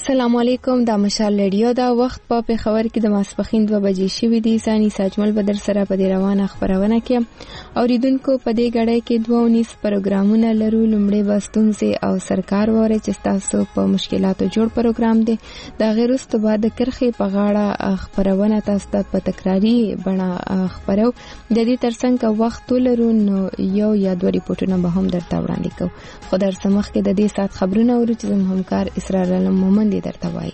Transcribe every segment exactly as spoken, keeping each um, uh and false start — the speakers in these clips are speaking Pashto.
السلام علیکم. د مشال رادیو دا وخت په پیښور کې د ماسپخین دوه بجې شوې دي. ثاني ساجمل بدر سره په دې روانه خبرونه کې اوریدونکو په دې غړې کې دوه ونیس پروګرامونه لرو. لومړی بستونسي او سرکار وره چې تاسو په مشکلاتو جوړ پروګرام دی. دا غیر است بعد کرخي په غاړه خبرونه تاسو ته په تکراری بڼه خبرو. د دې ترڅنګ وخت لرو نو یو یا دوه ریپورتونه به هم درته وړاندې کوو. خو در سمخ کې د دې سات خبرونه ورو چې زموږ همکار اسرار علم مومند درته وایي.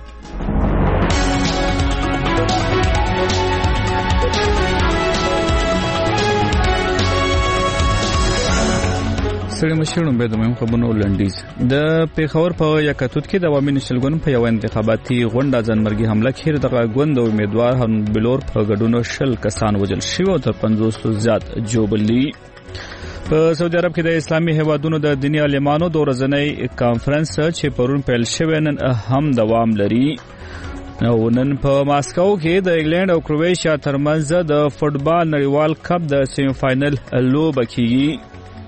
سړي مشرون به د مهم خبرونو لنډیز. د پیښور په یکاتوت کې د عوامي نشلګون په یو انتخاباتي غونډه ځانمرګي حمله کې دغه غوند امیدوار هم بلور په ګډون شل کسان وژل شوي او تر پنځوس زیات جوړ دي. په سعودي عرب کې د اسلامي هیوادونو د دیني عالمانو د ورځنی کانفرنس چې پرون پیل شوی نن هم دوام لري. نو نن په ماسکو کې د انګلند او کرواتیا ترمنځ د فوټبال نړیوال کپ د سیمی فائنل لوبه کیږي.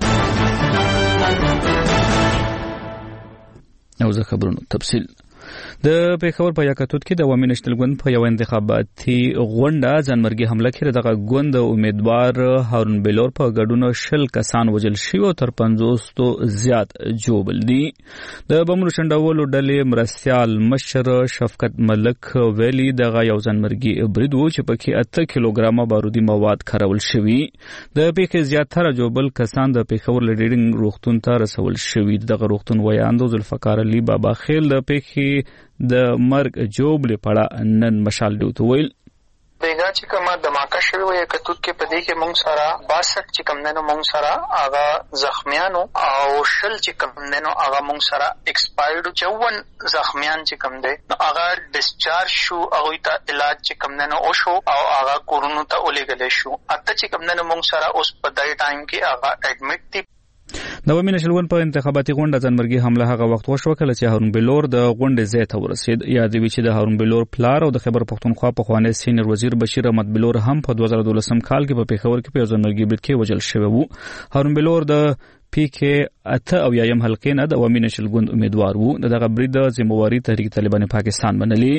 نو زه خبرونو تفصیل. د پیښور په یکاتوت کې د عوامي نشلګون په یو انتخاباتي غونډه ځانمرګي حمله کې دغه غوند امیدوار هارون بلور په ګډون شل کسان وژل شوي او تر پنځوس زیات جوړ دي. د بمونو شندولو ډلې مرستيال مشر شفقت ملک ویلي دغه یو ځانمرګي برید و چې پکې اته کیلوګرامه بارودي مواد کارول شوي. د پیښې زیاتره جوړبل کسان د پیښور لډینګ روغتون ته رسول شوي. دغه روغتون ویاندو ذوالفقار علي بابا خیل د پیښې د مرګ جوړ لپاره نن مشال ډیوت ویل. بیګا چې کومه دماکه شوی وي کتوت کې پدې کې مونږ سره باسط چې کوم نن مونږ سره هغه زخمیانو او شل چې کوم نن هغه مونږ سره ایکسپایرډ چوون زخمیان چې کوم دي هغه ډیسچارج شو هغه ته علاج چې کوم نن او شو او هغه کورونو ته ولېګل شو. اته چې کوم نن مونږ سره اوس په دای ټایم کې هغه اډمټ دي. د عوامي نشلګون په انتخاباتي غونډه ځانمرګي حمله هغه وخت وشو کله چې هارون بلور د غونډې ځای ته ورسید. یادوي چې د هارون بلور پلار او د خیبر پښتونخوا په خوانی سینیئر وزیر بشیر احمد بلور هم په دوه زره دولسم کال کې په پیښور کې په ځانمرګي برید کې وژل شوی وو. هارون بلور د پی کې اته او یایم حلقې نه د عوامي نشلګون امیدوار وو. دغه برید د ذمہواری تحریک طالبان پاکستان منلي.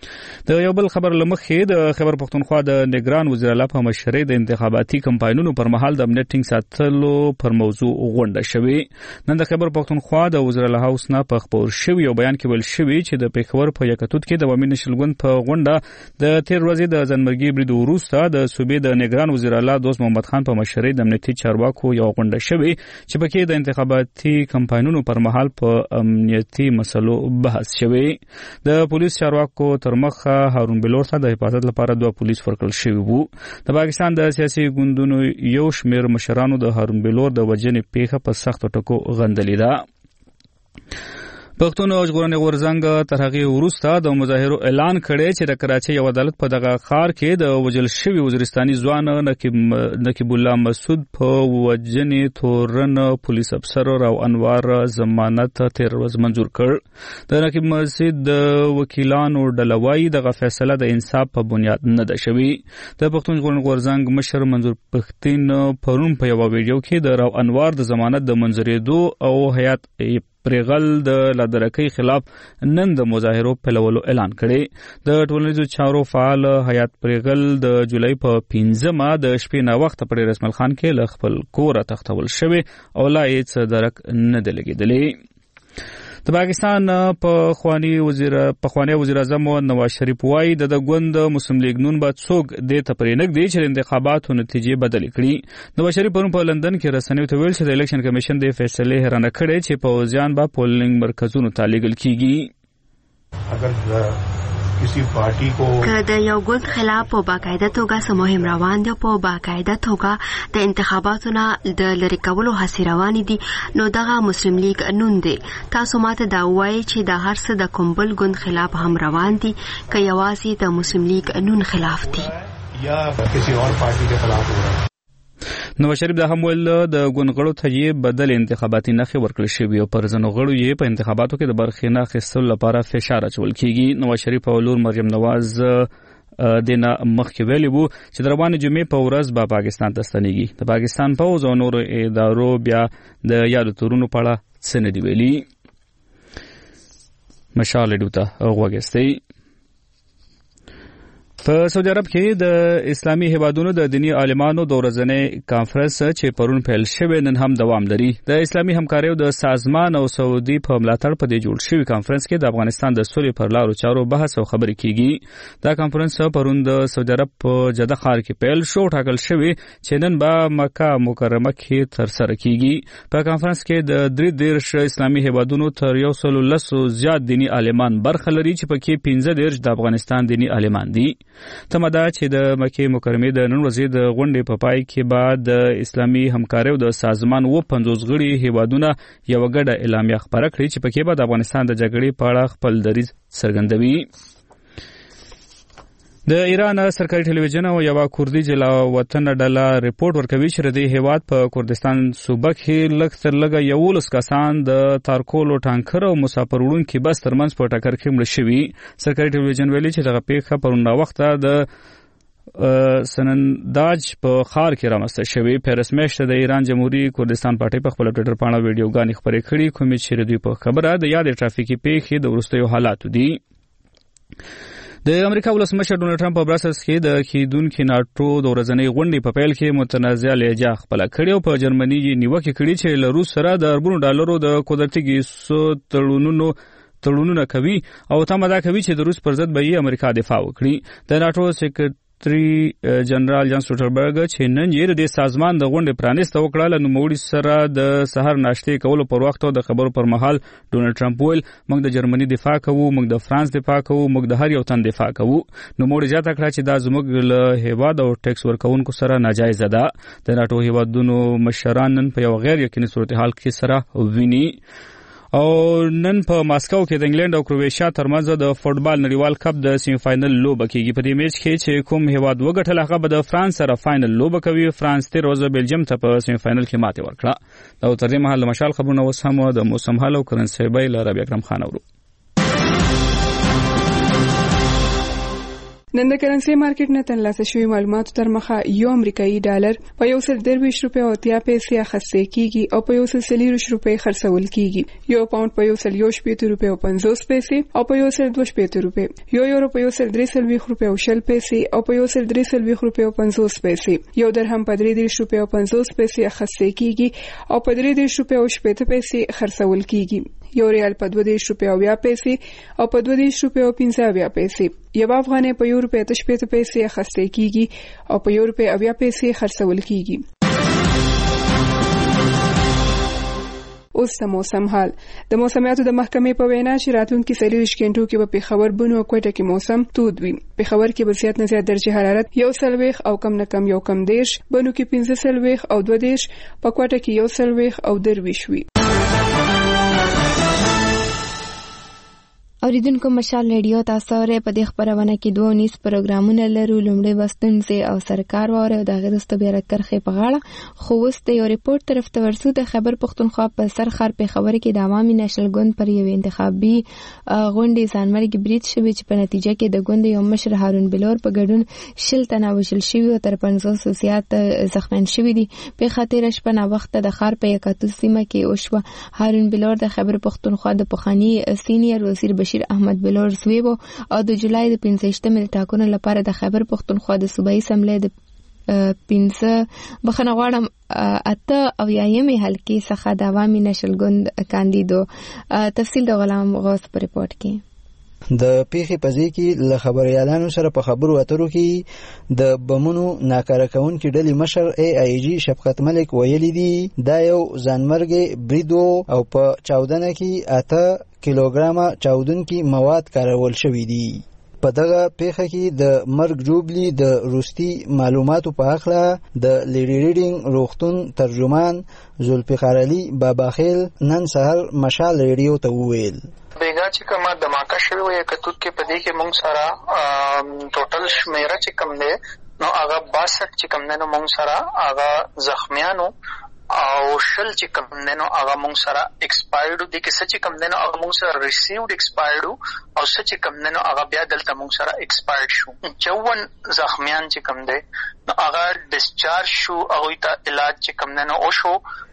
د یو بل خبر لمخې د خیبر پښتونخوا د نگران وزیر اعلی په مشرۍ د انتخاباتي کمپاینونو پر مهال د امنیت ټینګ ساتلو پر موضوع غونډه شوې. نن د خیبر پښتونخوا د وزیر اعلی هاوس نه په خبر شوی یو بیان کې ویل شوی چې د پیښور په یکاتوت کې د عوامي نشلګون په غونډه د تیر ورځې د ځانمرګي برید وروسته د صوبې د نگران وزیر اعلی دوست محمد خان په مشرۍ د امنیتي چارواکو یو غونډه شوې چې پکې د انتخاباتي کمپاینونو پر مهال په امنیتي مسلو بحث شوی. د پولیس چارواکو ترمخه هارون بلور ته د حفاظت لپاره دوه پولیس ورکړل شوي وو. د پاکستان د سیاسي ګوندونو یو شمېر مشرانو د هارون بلور د وژنې پیښه په سختو ټکو غندلې ده. پښتون او ژغورنې غورځنګ تر هغه وروسته د مظاهرو اعلان کړی چې د کراچۍ یو عدالت په دغه ښار کې د وژل شوي وزیرستاني ځوان نقیب الله مسعود په وژنې تورن پولیس افسر او انوار ضمانت تیر ورځ منظور کړ. د نقیب مسعود د وکیلانو ډله وایي دغه فیصله د انصاف په بنیاد نه ده شوې. د پښتون ژغورنې غورځنګ مشر منظور پښتين پرون په یو ویډیو کې د راو انوار د ضمانت د منظورېدو او حیات پرغل د لادرکۍ خلاف نن د مظاهرو پیلولو اعلان کړي. د ټولنیزو چارو فعال حیات پرغل د جولای په پنځمه د شپې نا وخت پر رسمل خان کې ل خپل کور تختول شوی او لا هیڅ درک نه دی لګیدلی. د پاکستان په خوانی وزیر په خوانی وزیر اعظم نواز شریف وایي د ګوند مسلم لیگ نون با څوک د تپرینګ دی چې انتخاباتو نتیجې بدل کړي. نواز شریف پرون په لندن کې رسنیو ته ویل چې د الیکشن کمیشن د فیصله هرانه کړي چې په ځان با پولینګ مرکزونو ته لیږل کیږي. اگر کسی پارٹی کو که د یو ګوند خلاف په باقاعده توګه سم مهم روان دي په باقاعده توګه د انتخاباتو نه د لری کولو هڅې روانې دي نو دغه مسلم لیگ نون دی. تاسو ماته دا وایي چې د هر څه د کوم بل ګوند خلاف هم روان دي که یوازې د مسلم لیگ نون خلاف دي یا کسی اور پارٹی کے خلاف ہو رہا ہے. نواز شریف د هم ول د ګونغړو ته یې بدل انتخاباتي نخې ورکړل شوی او پر ځنو غړو یې په انتخاباتو کې د برخې نه اخیستلو لپاره فشار اچول کیږي. نواز شریف او لور مریم نواز دینه مخکې ویلي وو چې د روانې جمعې په ورځ به پاکستان ته ستنېږي. د پاکستان پوځ او نورو ادارو بیا د یادو تورونو په اړه څه نه دي ویلي. مشال ډوته غوږستي. په سعودي عرب کې د اسلامي هیوادونو د دینی عالمانو د ورځنی کانفرنس چې پرون پیل شوی نن هم دوام لري. د اسلامي همکاریو د سازمان او سعودي په ملاتړ په دې جوړ شوی کانفرنس کې د افغانستان د سولې پر لارو چارو بحث او خبرې کیږي. دا کانفرنس پرون د سعودي عرب په جده ښار کې پیل شو ټاکل شوی چې نن به مکه مکرمه کې تر سره کیږي. په کانفرنس کې د درې دیرش اسلامي هیوادونو تر یو سل لسو زیات دینی عالمان برخه لري چې پکې پنځه دیرش د افغانستان دینی عالمان دي. تمدا چې د مکه مکرمه د نن ورځې د غونډې په پای کې بعد د اسلامي همکاریو د سازمان و پنځوس غړي هیوادونه یو غړ اعلامیه خبره کړې چې پکې بعد افغانستان د جګړې په اړه خپل دریځ څرګندوي. د ایران سرکاري ټلویزیون او یو کوردي جلا وطن ډله ریپورت ورکوي چې د هیواد په کوردستان صوبه کې لږ تر لږه یولس کسان د تارکولو ټانکر او مسافر وړونکي بس ترمنځ په ټکر کې مړه شوي. سرکاري ټلویزیون ویلي چې دغه پیښه پرون وخته د سننداج په ښار کې رامنځته شوې. پیرس میاشت د ایران جمهوریت کوردستان پارټي په خپل ټویټر باندې ویډیوګانې خپرې کړې کومې چې د په خبره د یاد ټرافیکي پیښې د وروستیو حالاتو دي. د امریکا ولسمشر ډونالډ ټرمپ په براسلز کې د کېدونکو ناټو د ورځنۍ غونډې په پیل کې متنازع لهجه خپله کړې او په جرمني یې نیوکه کړې چې له روس سره د اربونو ډالرو د قدرتي ګیسو تړونونو تړونونه کوي او تمه دا کوي چې د روس پر ضد به یې امریکا دفاع وکړي. د ناټو سیکرټري جنرال جان سټولبرګ چې نن یې د سازمان د غونډې پرانیسته وکړه له نوموړي سره د سحر ناشتې کولو پر وخت او د خبرو پر مهال ډونالډ ټرمپ ویل موږ د جرمني دفاع کوو، موږ د فرانس دفاع کوو، موږ د هر یو تن دفاع کوو. نوموړي زیاته کړه چې دا زموږ له هیواد او ټیکس ورکوونکو سره ناجایز ده. د ناټو هیوادونو مشران نن په یو غیر یقیني صورتحال کې سره ویني. او نن په ماسکو کې د انګلند او کرویشیا ترمنځ د فوټبال نړیوال کپ د سیمی فائنل لوبه کیږي. په دې میچ کې چې کوم هیواد وګټل هغه به د فرانس سره فائنل لوبه کوي. فرانس تیر ورځ بلجیم ته په سیمی فائنل کې ماتې ورکړه. دا تر دې مهال مشال خبرونه اوس هم د موسم حال او کرنسي بیل ربیع اکرم خان اورو. نن د کرنسي مارکیټ نه ترلاسه شوی معلوماتو تر مخه یو امریکایي ډالر په یو سل درویش روپۍ او اتیا پیسې اخیستل کیږي او په یو سل څلوېښت روپۍ خرڅول کیږي. یو پاوند په یو سل یو شپېته روپۍ او پنځوس پیسې او په یو سل دوه شپېته روپۍ. یو یورو په یو سل درې څلوېښت روپۍ او شل پیسې او په یو سل درې څلوېښت روپۍ او پنځوس پیسې. یو درهم په درې دېرش روپۍ او پنځوس پیسې اخیستل کیږي او په درې دېرش روپۍ او شپېته پیسې خرڅول کیږي. یو ریال په دوه دېرش روپۍ او اویا پیسې او په دوه دېرش روپۍ او پنځه اویا پیسې. یو افغانۍ په یو روپۍ اته شپېته پیسې اخیستل کیږي او په یو روپۍ اویا پیسې خرڅول کیږي. اوس د موسم حال. د موسمیاتو د محکمې په وینا چې راتلونکي څلوېښت غنټو کې به پېښور، بنو او کوټه کې موسم تود وي. پېښور کې به زیات نه زیات درجه حرارت یو څلوېښت او کم نه کم یو کم دېرش، بنو کې پنځه څلوېښت او دوه دېرش، په کوټه کې یو څلوېښت او درویشت وي. اوریدونکو مشال ریډیو تاسو لري په دې خبرونه کې دوه نس پروګرامونه لرو. لومړی وستونځي او سرکار واره او د غرست بیا کرخه په غاړه خو وست یو ریپورت طرف ته ورسو. د خبر پښتونخوا په سرخر په خبره کې د عوامي نشل ګوند پر یو انتخابي غونډې ځانمرګي بریټ شوی چې په نتیجه کې د ګوند یو مشر هارون بلور په ګډون شل تنه وژل شوی او تر پنځوس زیات زخمیان شوی دي. په خاطر شپه نه وخت د خار په یکاتو سیمه کې او شو هارون بلور د خبر پښتونخوا د پخانی سینیئر وزیر بشیر احمد بلور زویبو او د جولای د پنځه مې ټاکنو لپاره د خیبر پښتونخوا د صوبایي اسمبلی د پنځه بخنه غواړم اته او یایمې حلقې څخه د عوامي نشل ګوند کاندیدو. تفصیل د غلام غوث په ریپورت کې. د پیښې په ځای کې له خبريالانو سره په خبرو اترو کې د بمونو ناکاره کوونکي ډلې مشر ای آی جی شفقت ملک ویلي دي دا یو ځانمرګي بریدو او په چاودنه کې اته کیلوګرامه چاودونکي مواد کارول شوي دي. په دغه پیښه کې د مرګ جوبلی د روستي معلوماتو په اړه د لیډي ریډینګ روغتون ترجمان ذوالفقار علي باباخیل نن سهار مشال ریډیو ته وویل بیګا چې کومه دماکه شوی وي کتوت کې پدې کې مونږ سره ټوټل شمیره چې کم دی نو هغه باسټ چې کم دی نو مونږ سره هغه زخمیانو او شل چې کم دی نو هغه مونږ سره ایکسپایرډ دي کې څه چې کم دی نو هغه مونږ سره ریسیوډ ایکسپایرډ او څه چې کم دی نو هغه بیا دلته مونږ سره ایکسپایرډ شو. چوون زخمیان چې کم دی نو هغه ډیسچارج شو او ته علاج چې کم دی نو او شو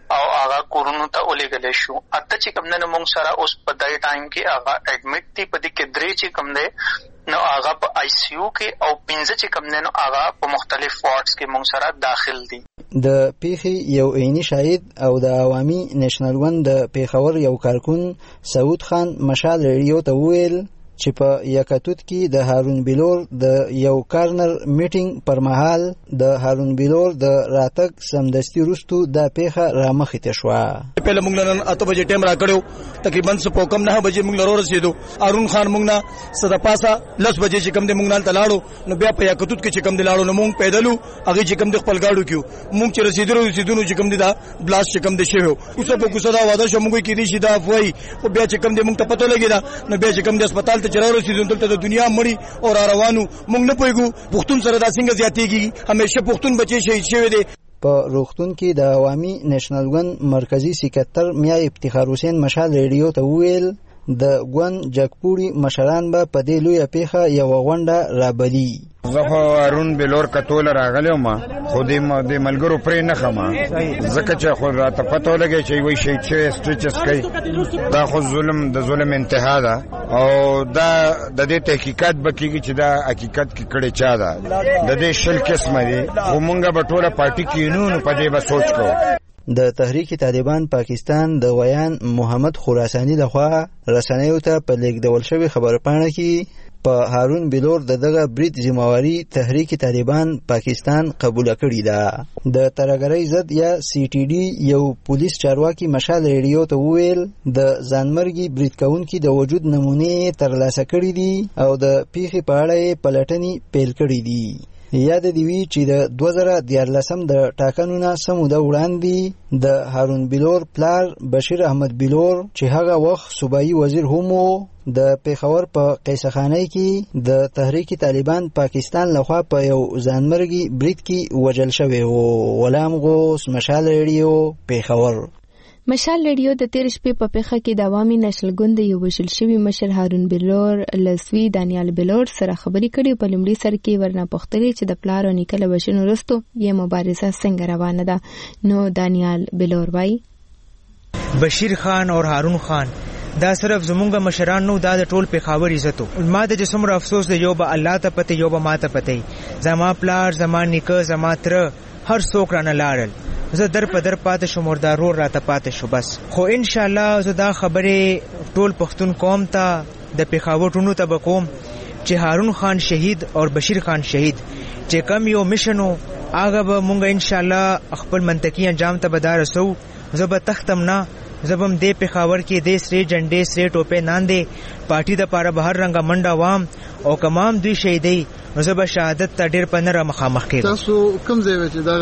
او هغه کورونو ته ولېږل شو. اته چې کوم نه موږ سره اوس په دای ټایم کې هغه اډمټ دي، په دې کې درې چې کوم دی نو هغه په آی سی یو کې او پنځه چې کوم دی نو هغه په مختلف وارډز کې موږ سره داخل دي. د پیښې یو عیني شاهد او د عوامي نېشنل ون د پیښور یو کارکون سعود خان مشال ریډیو ته وویل چې په یکاتوت کې د هارون بلور د یو کارنر میټینګ پر مهال د هارون بلور د راتګ سمدستي وروسته د پیښه رامخې ته شوه. پهله موږ نن اته بجې ټیم را کړو، تقریبا په کم نه بجې موږ لرو رسیدو. هارون خان موږ نه صد پاسه لس بجې چې کم د موږ نن تلاړو، نو بیا په یکاتوت کې چې کم د لاړو نو موږ پیدلو هغه چې کم د خپل گاډو کیو موږ چې رسیدو رسیدو چې کم د بلاست چې کم د شوی اوسه په کوڅه دا واده شو موږ کې دي شي دا وای او بیا چې کم د موږ ته پته لګی دا نو بیا چې کم د هسپتال ته چرور رسیدو دلته د دنیا مړی او روانو موږ نه پوهیږو پښتون سره دا څنګه زیاتېږي. همیشه پښتون بچي شهید شوی دی. په روغتون کې د عوامي نېشنل ون مرکزی سکرټر میا افتخار حسین مشال ریډیو ته وویل د ګون جګپوري مشران به په دې لویه پیښه یو غونډه رابلي. زه خو هارون بلور کتول راغلی وم، خو د ملګرو پرې نه خمه ځکه چې خو راته پته ولګی چې وایي شهید شوی سټریچس کوي. دا خو ظلم د ظلم انتها ده او دا د دې تحقیقات به کېږي چې دا حقیقت کې کړې چا ده. د دې شل قسمه دي خو مونږ به ټوله پارټي کې یو نو په دې به سوچ کوو. د تحریک طالبان پاکستان د ویان محمد خراساني لخوا رسنیو ته په لیږدول شوې خبرپاڼه کې په هارون بلور د دغه برید ذمہواری تحریک طالبان پاکستان قبول کړې ده. د ترګرۍ ضد یا سی ټي ډي یو پولیس چارواکي مشال ریډیو ته وویل د ځانمرګي برید کوونکي د وجود نمونې ترلاسه کړې دي او د پیښې په اړه پلټنې پیل کړې دي. یاد دی وی چې د دوه زره دیارلسم د ټاکنو نه سموده وړاندې د هارون بلور پلار بشیر احمد بلور چې هغه وخت صوبایي وزیر هم و د پیښور په قیصخانه کې د تحریک طالبان پاکستان لخوا په یو ځانمرګي برید کې وژل شوی و. غلام غوث، مشال ریډیو، پیښور. مشال ریډیو د تیر شپې په پیښه کې د عوامي نشل ګوند یو وژل شوی مشر هارون بلور لسوي دانیال بلور سره خبرې کړې. په لومړي سر کې ورنه پوښتنې چې د پلار او نیکه له وژنو وروسته یې مبارزه څنګه روانه ده. نو دانیال بلور وایي بشیر خان او هارون خان دا صرف زمونږ مشران نو دا د ټول پیښور عزت ما د څومره افسوس دی یو به الله ته پته یو به ما ته پته زما پلار زما نیکه زما تر هر څوک رانه لاړل زه در په در پاتې شو مردارور راته پاتې شو بس. خو ان شاء الله زه دا خبره ټول پښتون قوم ته د پیښور ټونو ته بکوم چې هارون خان شهید او بشیر خان شهید چې کم یو مشنو هغه به مونږ ان شاء الله خپل منطقي انجام ته بدار سو. زه به تختم نه زبم دې پیښور کې دې سری جنډې سری ټوپې ناندې پارټي د پاره بهر رنګه منډه وام او کمام دوی شهیدې زب شهادت ته ډېر پنره مخامخ کېږي. تاسو کوم ځای چې دا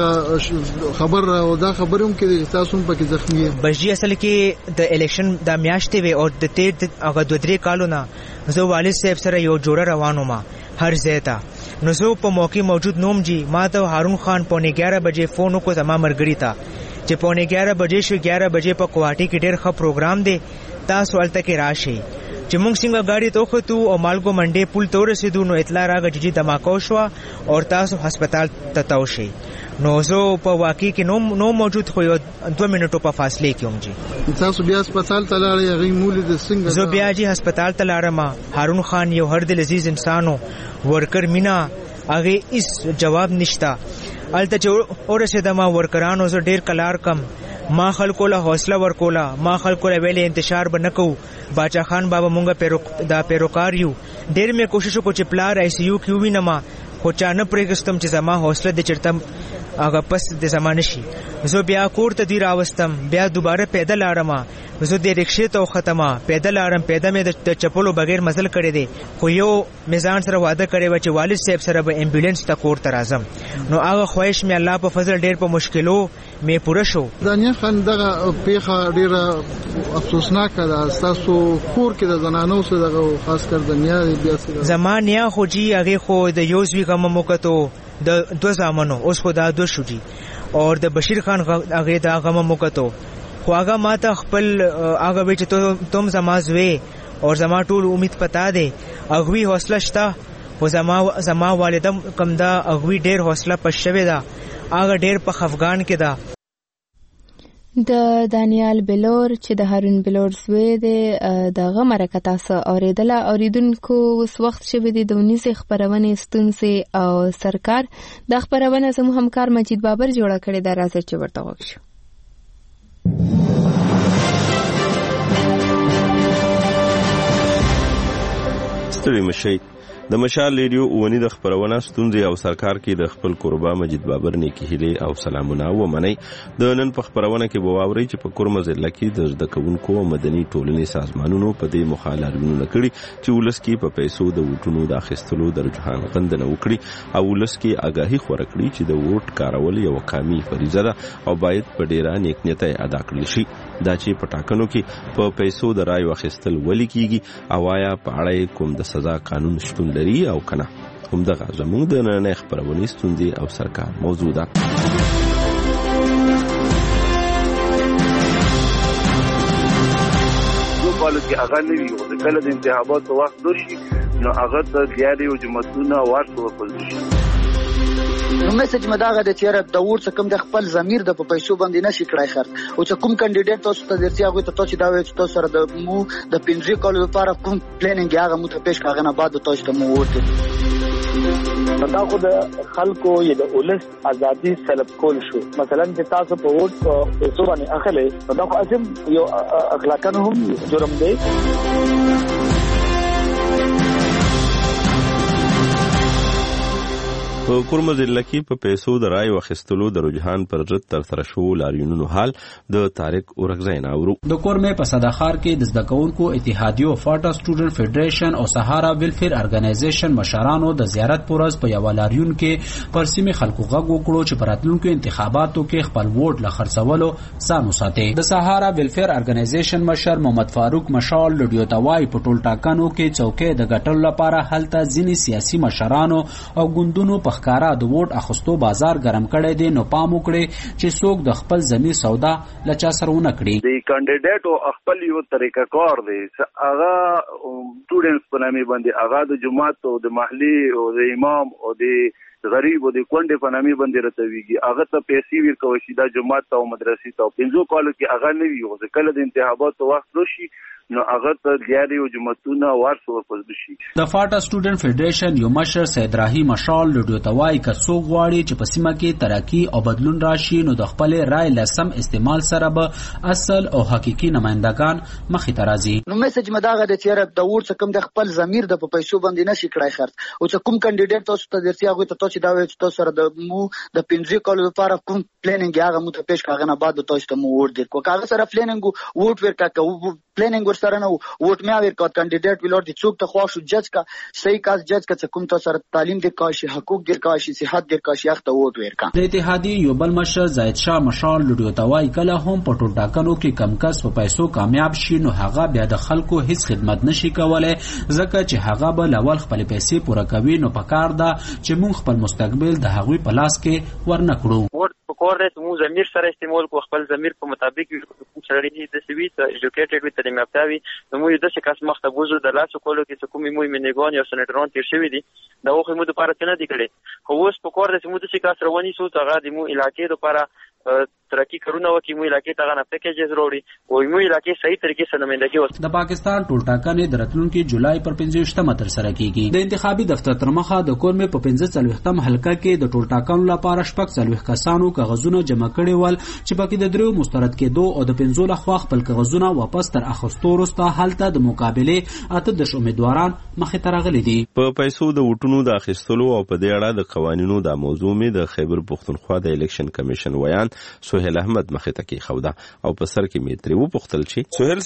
خبر او دا خبروم کې تاسو په کې زخمی بشي اصل کې د الیکشن د میاشتې وي او د تیر هغه دوه درې کالو نه زه والد صاحب سره یو جوړه روانو ما هر ځای ته نو زه په موقع موجود نوم جی ما ته هارون خان پونه اګیارہ بجې فون وکړ زما مرګري ته چې پونه اګیارہ بجې شو اګیارہ بجې په کوټي کې ډېر ښه پروګرام دی تاسو ولته کې راشي چې موږ څنګه گاډي توختو او مالګو منډې پول تور رسیدو نو اطلاع راغی چې دماکو شو او تاسو هسپتال ته تاوشي نو زه په واقعي کې نو نو موجود خو یو دوه منټو په فاصله کې وم جی. تاسو بیا هسپتال ته لاړې غي مولد څنګه زه بیا جی هسپتال ته لاړم. هارون خان یو هر دل عزیز انسانو ورکر مینا هغه اس جواب نشتا الته چې اورسه د ما ورکرانو زه ډیر کلار کم ما خلکو له حوصله ورکولا ما خلکو له ویلې انتشار بنکو باچا خان بابا مونږه پیرو دا پیروکار یو ډیر مې کوشش وکړ چې پلار آی سی یو کیو وینما خو چا نه پرېګستم چې زما حوصله د چرتم هغه پس د زمانه شي. زه بیا کور ته دی راوستم بیا دوباره پیدل آرم زه د رکشې ته ختمه پیدل آرم پیدا مې د چپلو بغیر مزل کړی دی خو یو میزان سره وعده کړی و چې والد صاحب سره به امبولانس ته کور ته راځم نو هغه خواهش مې الله په فضل ډیر په مشکلو مې پوره شو. دانیال خان دغه پیښه ډیره افسوسناک ده تاسو کور کې د زنانو سره دغه خاص کر دنیا بیا سره زمانیا خو جی هغه خو د یوزوی غم موکتو د دو زامنو اوس خدا دو شو جی اور د بشیر خان هغه دا غم موکتو خو هغه ماته خپل هغه وچ ته تم زمازوي اور زما ټول امید پتا ده اغوی حوصله شته خو زما زما والدم کم دا اغوی ډیر حوصله پښوي ده هغه ډیر په افغان کې ده. د دانیال بلور چې د هارون بلور زوی دی دغه مرکه تاسو اوریدله. اوریدونکو اوس وخت شوی دی د ونیسې خپرونې ستونزې او سرکار د خپرونه زموږ همکار مجید بابر جوړه کړې ده. راځئ چې ورته وګورو. ستړي مشي د مشال ریډیو ونی د خبرونه ستونزې او سرکار کې د خپل قربا مجید بابر نیکی هلي او سلامونه و منی. د نن په خبرونه کې بواوري چې په کورمه ضلع کې د زده کوونکو مدني ټولنې سازمانونو په دې مخالفت کړي چې ولس کې په پیسو د ووټونو د اخیستلو د رجحان غندنه وکړي او ولس کې آگاهي خور کړي چې د ووټ کارول یو قومي فریضه ده او باید په ډیره نیکنیت ادا کړل شي. دا چې په ټاکنو کې په پیسو د رای واخیستل ولې کیږي او آیا په اړه کوم د سزا قانون شتون لري او کنه. همدغه زموږ د نن خبرونې ستونزې او سرکار موضوع ده. یو کال کې هغه نه وي او کله د انتخاباتو وخت وشي نو هغه د دیاري او جماعتونو ورته وکړل شي. نو میسج مداغه د چیرې د ورڅ کم د خپل ضمیر د په پیسو باندې نشي کړای خرڅ او چې کوم کاندیدټ تاسو ته درتي هغه ته تاسو دا وایي چې تاسو سره د مو د پنځه کالو لپاره کوم پلانینګ هغه مو ته پیش کاغه نه بعد تاسو ته مو ورته دا خو د خلکو یا د ولس ازادي سلب کول شو. مثلا چې تاسو په ووټ پیسو باندې اخلي دا خو اصل یو اخلاقاً هم جرم دی. په کورمه ضلع کې په پیسو د رای واخیستلو د رجحان پر ضد ترسره شو لاریونونو حال د طارق اورغزی ناورو. د کورمه په صداخار کې د زده کوونکو اتحادیو فاټا سټوډنټ فدریشن او سهارا ویلفیر ارګنایزیشن مشرانو د زیارت پورز په یو لاریون کې پر سیمه خلکو غږ وکړو چې په راتلونکو انتخاباتو کې خپل ووټ له خرڅولو ځان وساتي. د سهارا ویلفیر ارګنایزیشن مشر محمد فاروق مشال لډیو توای په ټول ټاکنو کې چوکۍ د ګټلو لپاره هلته ځینی سیاسي مشرانو او ګوندونو په ښکارا د ووټ اخستو بازار ګرم کړی دی. نو پام وکړي چې څوک د خپل ضمیر سودا لچا سره ونه کړي. د کاندیدټ او خپل یو طریقه کار دی هغه سټوډنټس په نامه باندې هغه د جماعت او د محلي او د امام او د غریب او د کونډې په نامه باندې راتويږي. هغه ته پیسې ورکوي شي د جماعت او مدرسې ته پنځو کالو کې هغه نه وي او کله د انتخاباتو وخت راشي نو هغه ته دیاري او جماعتونه ورسو ورکول شي. د فاټا سټوډنټ فدریشن یو مشر سید راهی مشال لډیو توای کڅو غواړي چې په سیمه کې ترقی او بدلون راشي نو د خپل رائے لسم استعمال سره به اصل او حقيقي نمائندگان مخې ته راځي. نو میسج مداغه د چیرې د ورڅ کم د خپل ضمیر د په پیسو باندې نشي کړای خرڅ او چې کوم کاندیدټ تاسو ته درتي هغه ته تاسو دا وایي چې تاسو سره د مو د پنځه کالو لپاره کوم پلانینګ هغه مو ته پیش کاغه نه بعد تاسو ته مو ورته کو کاغه سره پلانینګ ووټ ورکا کو پلانینګ ور سره نه ووټ مې ورکا کاندیدټ ویلور دي څوک ته خواښو جج کا صحیح کاس جج کا کوم تاسو سره تعلیم د کاشي حقوق د کاشي صحت د کاشي اخته ووټ ورکا. د اتحادی یو بل مشر زید شاه مشال لډیو توای کله هم په ټول ټاکنو کې کم کس په پیسو کامیاب شي نو هغه بیا د خلکو هیڅ خدمت نشي کولای ځکه چې هغه به لول خپل پیسې پوره کوي. نو پکار ده چې موږ خپل مستقبل د هغوی په لاس کې ورنکړو. ووټ پکور دی چې موږ ضمیر سره استعمال کو خپل ضمیر په مطابق شرعي د سوي ته ایجوکیټډ وي تعلیم یافته وي نو موږ د څه کس مخته بوزو د لاسو کولو کې کومې موږ منګون یا سنټرون تیر شوی دي دا خو موږ د لپاره څه نه دي کړي. خو اوس پکور دی چې موږ د څه کس رواني سو ته غا د مو علاقې لپاره ترقی کړونه وکي مو علاقې ته غا نه پیکیجز وروړي او مو علاقې صحیح طریقې سره نمائندګي وکړي. د پاکستان ټول ټاکنې د راتلونکي جولای پر پنځه تر سره کیږي. د انتخابي دفتر تر مخه د کورمه په پنځه څلوېښتم حلقه کې د ټول ټاکنو لپاره شپږ څلوېښت کسانو کاغذونه جمع کړي ول چې پکې د دریو مسترد کېدو او د پنځو لخوا خپل کاغذونه واپس تر اخستو وروسته هلته د مقابله اته د امیدواران مخې ته راغلي دي. په پیسو د وټونو د اخیستلو او په دې اړه د قوانینو د موضوع می د خیبر پښتونخوا د الیکشن کمیشن ویان سہیل احمد مخې ته کې خوده او په سر کې می تری و پختل شي. سہیل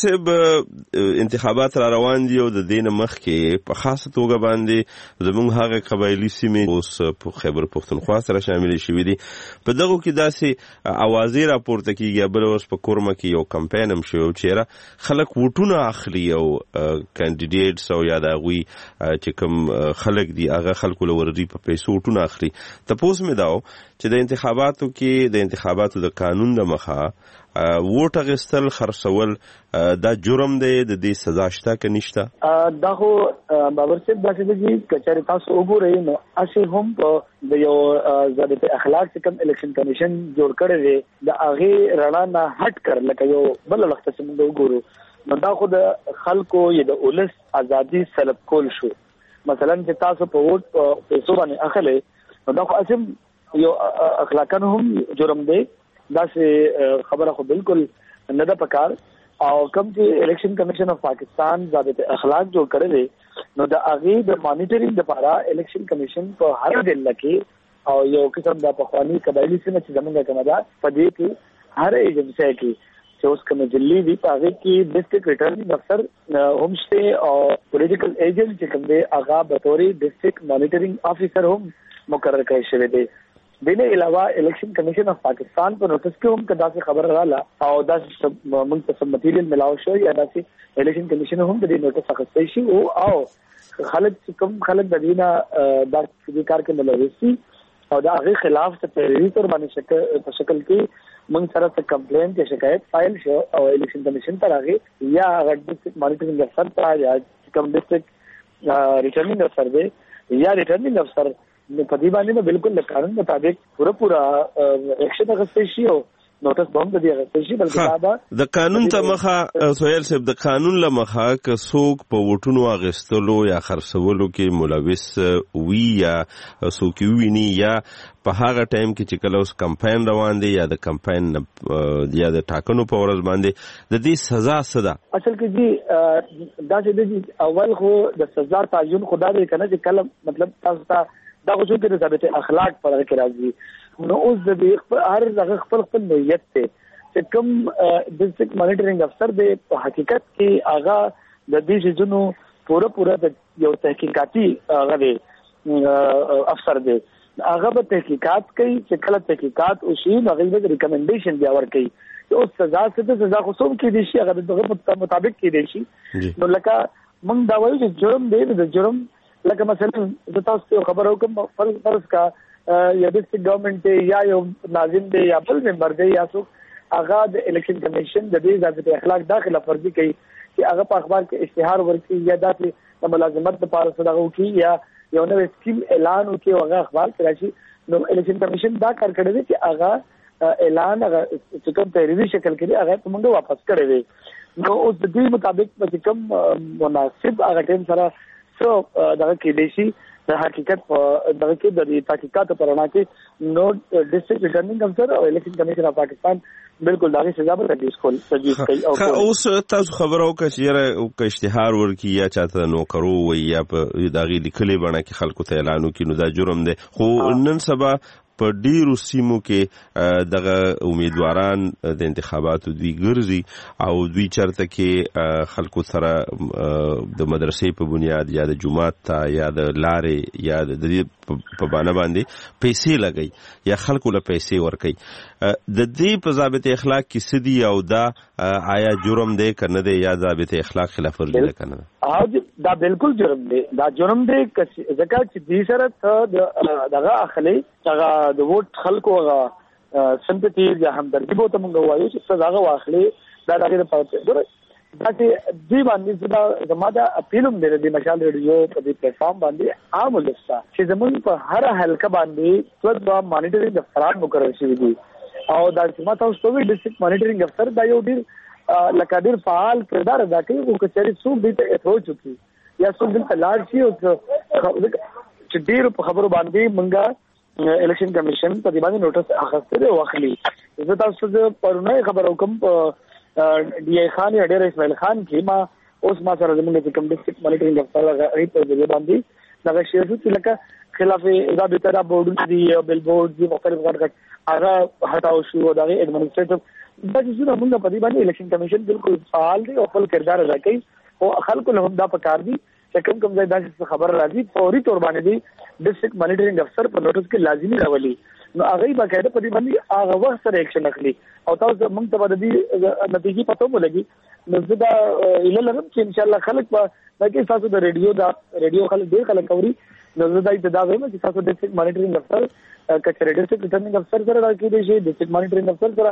صاحب انتخابات را روان دي او د دین مخ کې په خاصه توګه باندې زموږ هغه قبایلی سیمې اوس په خیبر پښتونخوا سره شامل شي دي. په دغه کې داسې اوازې راپورته کیږي بل اوس په کورمه کې یو کمپاین هم شو چې خلک وټونه اخلي او کاندیدټس او یا دغوی چې کوم خلک دي هغه خلکو لوري په پیسو وټونه اخلي. تاسو مې داو چې د انتخاباتو کې د انتخاباتو د قانون د مخه ووټ اخیستل خرڅول دا جرم دی، د دې سزا شته که نشته؟ دا خو بابر صاحب داسې دی چې کچاري تاسو وګورئ نو اسی هم په د یو ضابط اخلاق چې کوم الیکشن کمیشن جوړ کړی دی د هغې رڼا نه هټ کر لکه یو بل وخت چې موږ وګورو نو دا خو د خلکو یا د ولس ازادي سلب کول شو. مثلا چې تاسو په ووټ په پیسو باندې اخلئ نو دا خو اسیم یو اخلاقاً هم جرم دی. داسې خبره خو بالکل نه ده پکار. او کوم چې الیکشن کمیشن اف پاکستان ضابط اخلاق جوړ کړی دی نو د هغې د مانیټرینګ دپاره الیکشن کمیشن په هر ضلع کې او یو قسم د پخواني قبایلي سیمه چې زموږ کومه ده په دې کې هر ایجنسۍ کې چې اوس کومې ضلعې دي په هغې کې ډسټرکټ ریټرننګ افسر هم شته او پولیټیکل ایجنټ چې کوم دی هغه بطور ډسټرکټ مانیټرینګ افیسر هم مقرر کړی شوی دی. دینه علاوه الیکشن کمیشن اف پاکستان په نوټس کې هم کدا څه خبر رااله او دا موږ ته سم مټیریل ملاو شو یا داسې الیکشن کمیشن هم د دې نوټس اخیستی شي او خلک کوم خلک د دینه د دې کار کې ملوث دي او دا هغه خلاف څه پیروي تر باندې شکل په شکل کې موږ سره څه کمپلین کې شکایت فایل شو او الیکشن کمیشن ته راغی یا هغه ډسټرکټ مانیټرینګ افسر ته یا کوم ډسټرکټ ریټرنینګ افسر دی یا ریټرنینګ افسر نو په دې باندې بالکل د قانون مطابق پورا پورا اکشن اخیستل شي او نوټس به هم د دې اخیستل شي. بلکې دا د قانون ته مخه سهیل صاحب د قانون له مخه که څوک په ووټونو اخیستلو یا خرڅولو کې ملوث وي یا څوک وویني یا په هغه ټایم کې چې کله اوس کمپاین روان دی یا د کمپاین یا د ټاکنو په ورځ باندې د دې سزا څه ده؟ اصل کې جی دا چې دی اول خو د سزا تعین خدا دی کنه چې کله مطلب تاسو ته دا خو چې د ضابط اخلاق پر کې راځي نو اوس د هر هغه خپل خپل نیت ته چې کوم ډسټرکټ مانیټرینګ افسر دی په حقیقت کې هغه د دې شنو پوره پوره د یو تحقیقاتي هغه دی افسر دی هغه به تحقیقات کوي چې کله تحقیقات وشي هغه به ریکمنډیشن بیا ورکوي چې اوس سزا څه سزا خو څوم کې دي شي هغه د مطابق کې دي شي. نو لکه موږ دا وایو چې جرم دی د جرم لکه مثلا د تاسو خبرو کوم فرض فرض کا یا د ګورنمنت یا یو ناظم دی یا بل ممبر دی یا څوک هغه د الیکشن کمیشن د دې ضابط اخلاق داخله فرضي کوي چې هغه په اخبار کې اشتهار ورکړي یا داسې د ملازمت لپاره صدقه وکړي یا یو نوې سکیم اعلان وکړي هغه اخبار کې راشي نو الیکشن کمیشن دا کار کړی دی چې هغه اعلان هغه چې کوم تحریري شکل کې هغه په موږ واپس کړی دی. نو اوس د دې مطابق په کوم مناسب هغه ټیم سره سو دغه کې دی شي د حقیقت دغه کې د تحقیقات پر اړه کې نو ډسټرکټ ریټرنینګ افسر او الیکشن کمیشن اف پاکستان بالکل دغه سزا به تجویز کول تجویز کوي. او اوس تاسو خبرو کې چې یره اشتهار ورکی یا چاته نو کرو وي یا په دغه لیکلي باندې کې خلکو ته اعلان وکړي نو دا جرم دی. خو نن سبا په ډیرو سیمو کې دغه امیدواران د انتخاباتو دوی ګرځي او دوی چرته کې خلکو سره د مدرسې په بنیاد یا د جماعت ته یا د لارې یا د دې په باندې باندې پیسې لګي یا خلکو له پیسې ورکي. د دې په ضابط اخلاق کې سدي او دا آیا جرم دی کنه دی یا ضابط اخلاق خلاف ورزي ده کنه؟ او دا بالکل جرم دی. دا جرم دی ځکه چې دې سره ته دغه اخلي دغه د ووټ خلکو هغه سمپتي یا همدردي به ته موږ وایو چې څه هغه واخلي دا دغه لپاره ګوره دا چې دې باندې دا زما دا اپیل هم دی د مشال ریډیو په دې پلیټ فارم باندې عام ولسته چې زموږ په هر حلقه باندې څو مانیټرینګ افسران مقرر شوي دي او دا چې ما تاسو ته ویل ډسټرکټ مانیټرینګ افسر دا یو ډېر لکه ډېر فعال کردار ادا کوي او کچاري څوک دې ته اپروچ وکړي یا څوک دې ته لاړ شي او چې ډېر په خبرو باندې مونږه الیکشن کمیشن په دې باندې نوټس اخیستل او واخلي. زه تاسو ته پرونه خبرو کوم په ډي آی خان یا ډیر اسماعیل خان کې ما اوس ما سره زموږ د کوم ډسټرکټ مانیټرینګ افسر هغه په دې باندې دا شی چې لکه خلاف ضابطه را بورډ دي بل بورډ دي مختلف غړغړ هغه هټاو شو دا ایڈمنسټریټیو دا چې موږ په دې باندې الیکشن کمیشن بالکل فعال دي او خپل کردار ادا کوي او خلکو له هم دا پکار دي چې کوم کوم ځای دا خبر راځي فوري تور باندې دي ډسټرکټ مانیټرینګ افسر په نوټس کې لازمي راولي نو هغه باقاعده په دې باندې هغه وخت سره اکشن اخلي او تاسو موږ ته د دې نتیجې پته ولګي نو زه دا اله لرم چې ان شاء الله خلک به دغه تاسو د ریډیو دا ریډیو خلک ډېر خلک اوري نو زه دا ابتدا وایم چې تاسو ډسټرکټ مانیټرینګ افسر کچره ډسټرکټ ریټرنینګ افسر سره راکې دي شي ډسټرکټ مانیټرینګ افسر سره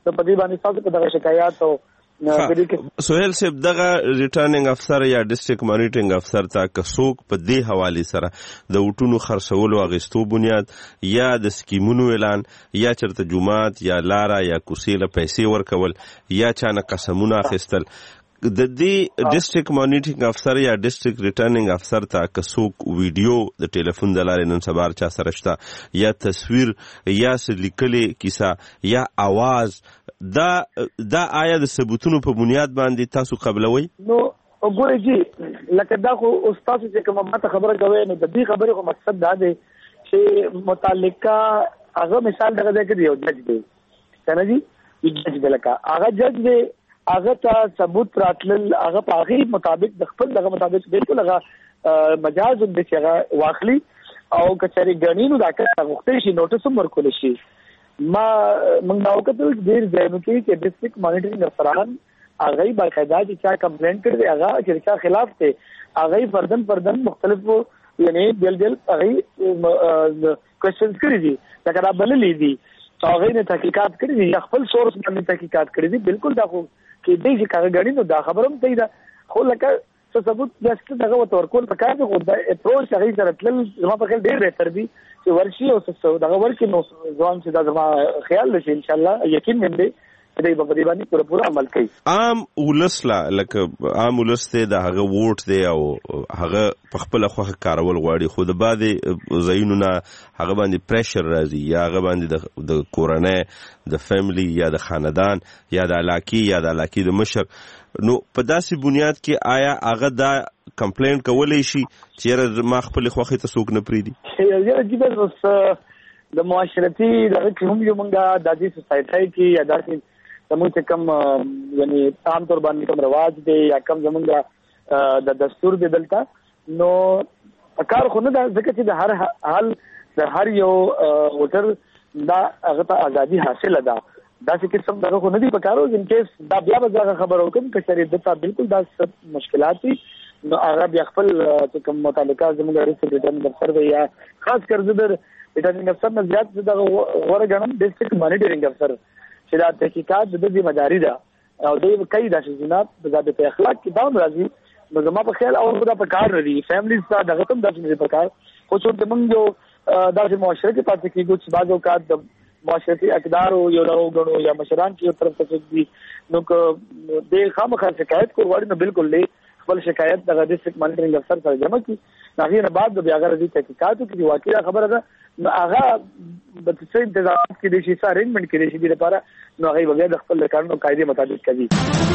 په دې باندې تاسو په دغه شکایت او سہیل صاحب دغه ریټرننګ افسر یا ډیسټریکټ مانیټرینګ افسر ته کڅوک په دې حواله سره د وټونو خرڅولو اغستو بنیاد یا د سکیمونو اعلان یا چرته جمعات یا لارا یا کوسیله پیسې ورکول یا چانه قسمونه اخیستل د دې ډیسټریکټ مانیټرینګ افسر یا ډیسټریکټ ریټرننګ افسر ته کڅوک ویډیو د ټلیفون د لارې نن سبا چا سره شته یا تصویر یا لیکلې کیسه یا आवाज دا دا آیا د ثبوتونو په بنیاد باندې تاسو قبلوي؟ نو وګورئ جی لکه دا خو استاد چې کومه ماته خبره کوي نو د دې خبرې خو مقصد دا دی چې متعلقه هغه مثال دغه ځای کې دی یو جج دی کنه جی یو جج دی لکه هغه جج دی هغه ته ثبوت راتلل هغه په هغه مطابق د خپل دغه مطابق بالکل هغه مجاز د چې هغه واخلي او کچاري غنینو دا کار غوښتي شي نوټس ورکول شي ما موږ دا وکړل ډیر ځایونو کې چې ډیسټریکټ مانیټرینګ افسران هغه باقاعده چې چا کمپلینټ کړی هغه چې چا خلاف ته هغه فردن فردن مختلف یعنی بل بل هغه کوېسچنز کړی دي دا کار بللې دي هغه نه تحقیقات کړی دي خپل سورس باندې تحقیقات کړی دي بالکل دا خو کې دې چې کار غړي نو دا خبرم ته دا خو لکه څه ثبوت داسته دغه ورکول په کار کې دا اپروچ هغه سره تل زما په خیال ډیر بهتر دي چې ورشي او څه دغه ورکې نو ځوان چې دا زما خیال لشي ان شاء الله یقین مې دی دې په دې باندې پوره پوره عمل کوي. عام ولسلا لکه عام ولسته د هغه ووټ دی او هغه په خپل خوخه کارول غواړي خو د بعضې ځایونو هغه باندې پریشر راځي یا هغه باندې د کورنۍ د فیملی یا د خاندان یا د علاقې یا د علاقې د مشر نو په داسې بنیاد کې آیا هغه دا کمپلینټ کولی شي چې ما خپل خوخه ته څوک نه پریدي یاره جیبه اوس د معاشرتي دغه کې هم یو مونږه د دې سوسایټي کې یا داسې زموږ چې کوم یعنی عام طور باندې کوم رواج دی یا کوم زمونږ د دستور دی دلته نو کار خو نه ده ځکه چې د هر حال د هر یو ووټر دا هغه ته ازادي حاصله ده داسې قسم دغه خو نه دي پکارو ان کیس دا بیا به دغه خبره وکړم که چېرې دلته بالکل دا څه مشکلات دي نو هغه بیا خپل چې کوم متعلقه زموږ ریسرچ ریټرننګ افسر دی یا خاص کر زه د ریټرننګ افسر نه زیات دغه غوره ګڼم ډیسټریکټ مانیټرینګ افسر چې دا تحقیقات د دې مداري ده او دوی کوي دا چې جناب د ضابط اخلاق کې دا راځي نو زما په خیال او دا په کار لري فیملیز دا دغه هم داسې په کار خو چې موږ یو داسې معاشره کې پاتې کېږو چې بعض اوقات د معاشرتي اقدار او یو راوګڼو یا مشران کې یو طرف ته دي نو که د خامخا شکایت کول غواړي نو بالکل لې خپل شکایت د ډیسټریکټ مانیټرینګ افسر سره جمع کړي هغه نه بعد بیا هغه د تحقیقاتو کې واقعي خبره ده نو هغه د څه انتظارات کې د شي سره ارینجمنت کې د شي لپاره نو هغه بیا د خپل قانون او قاعده مطابق کوي.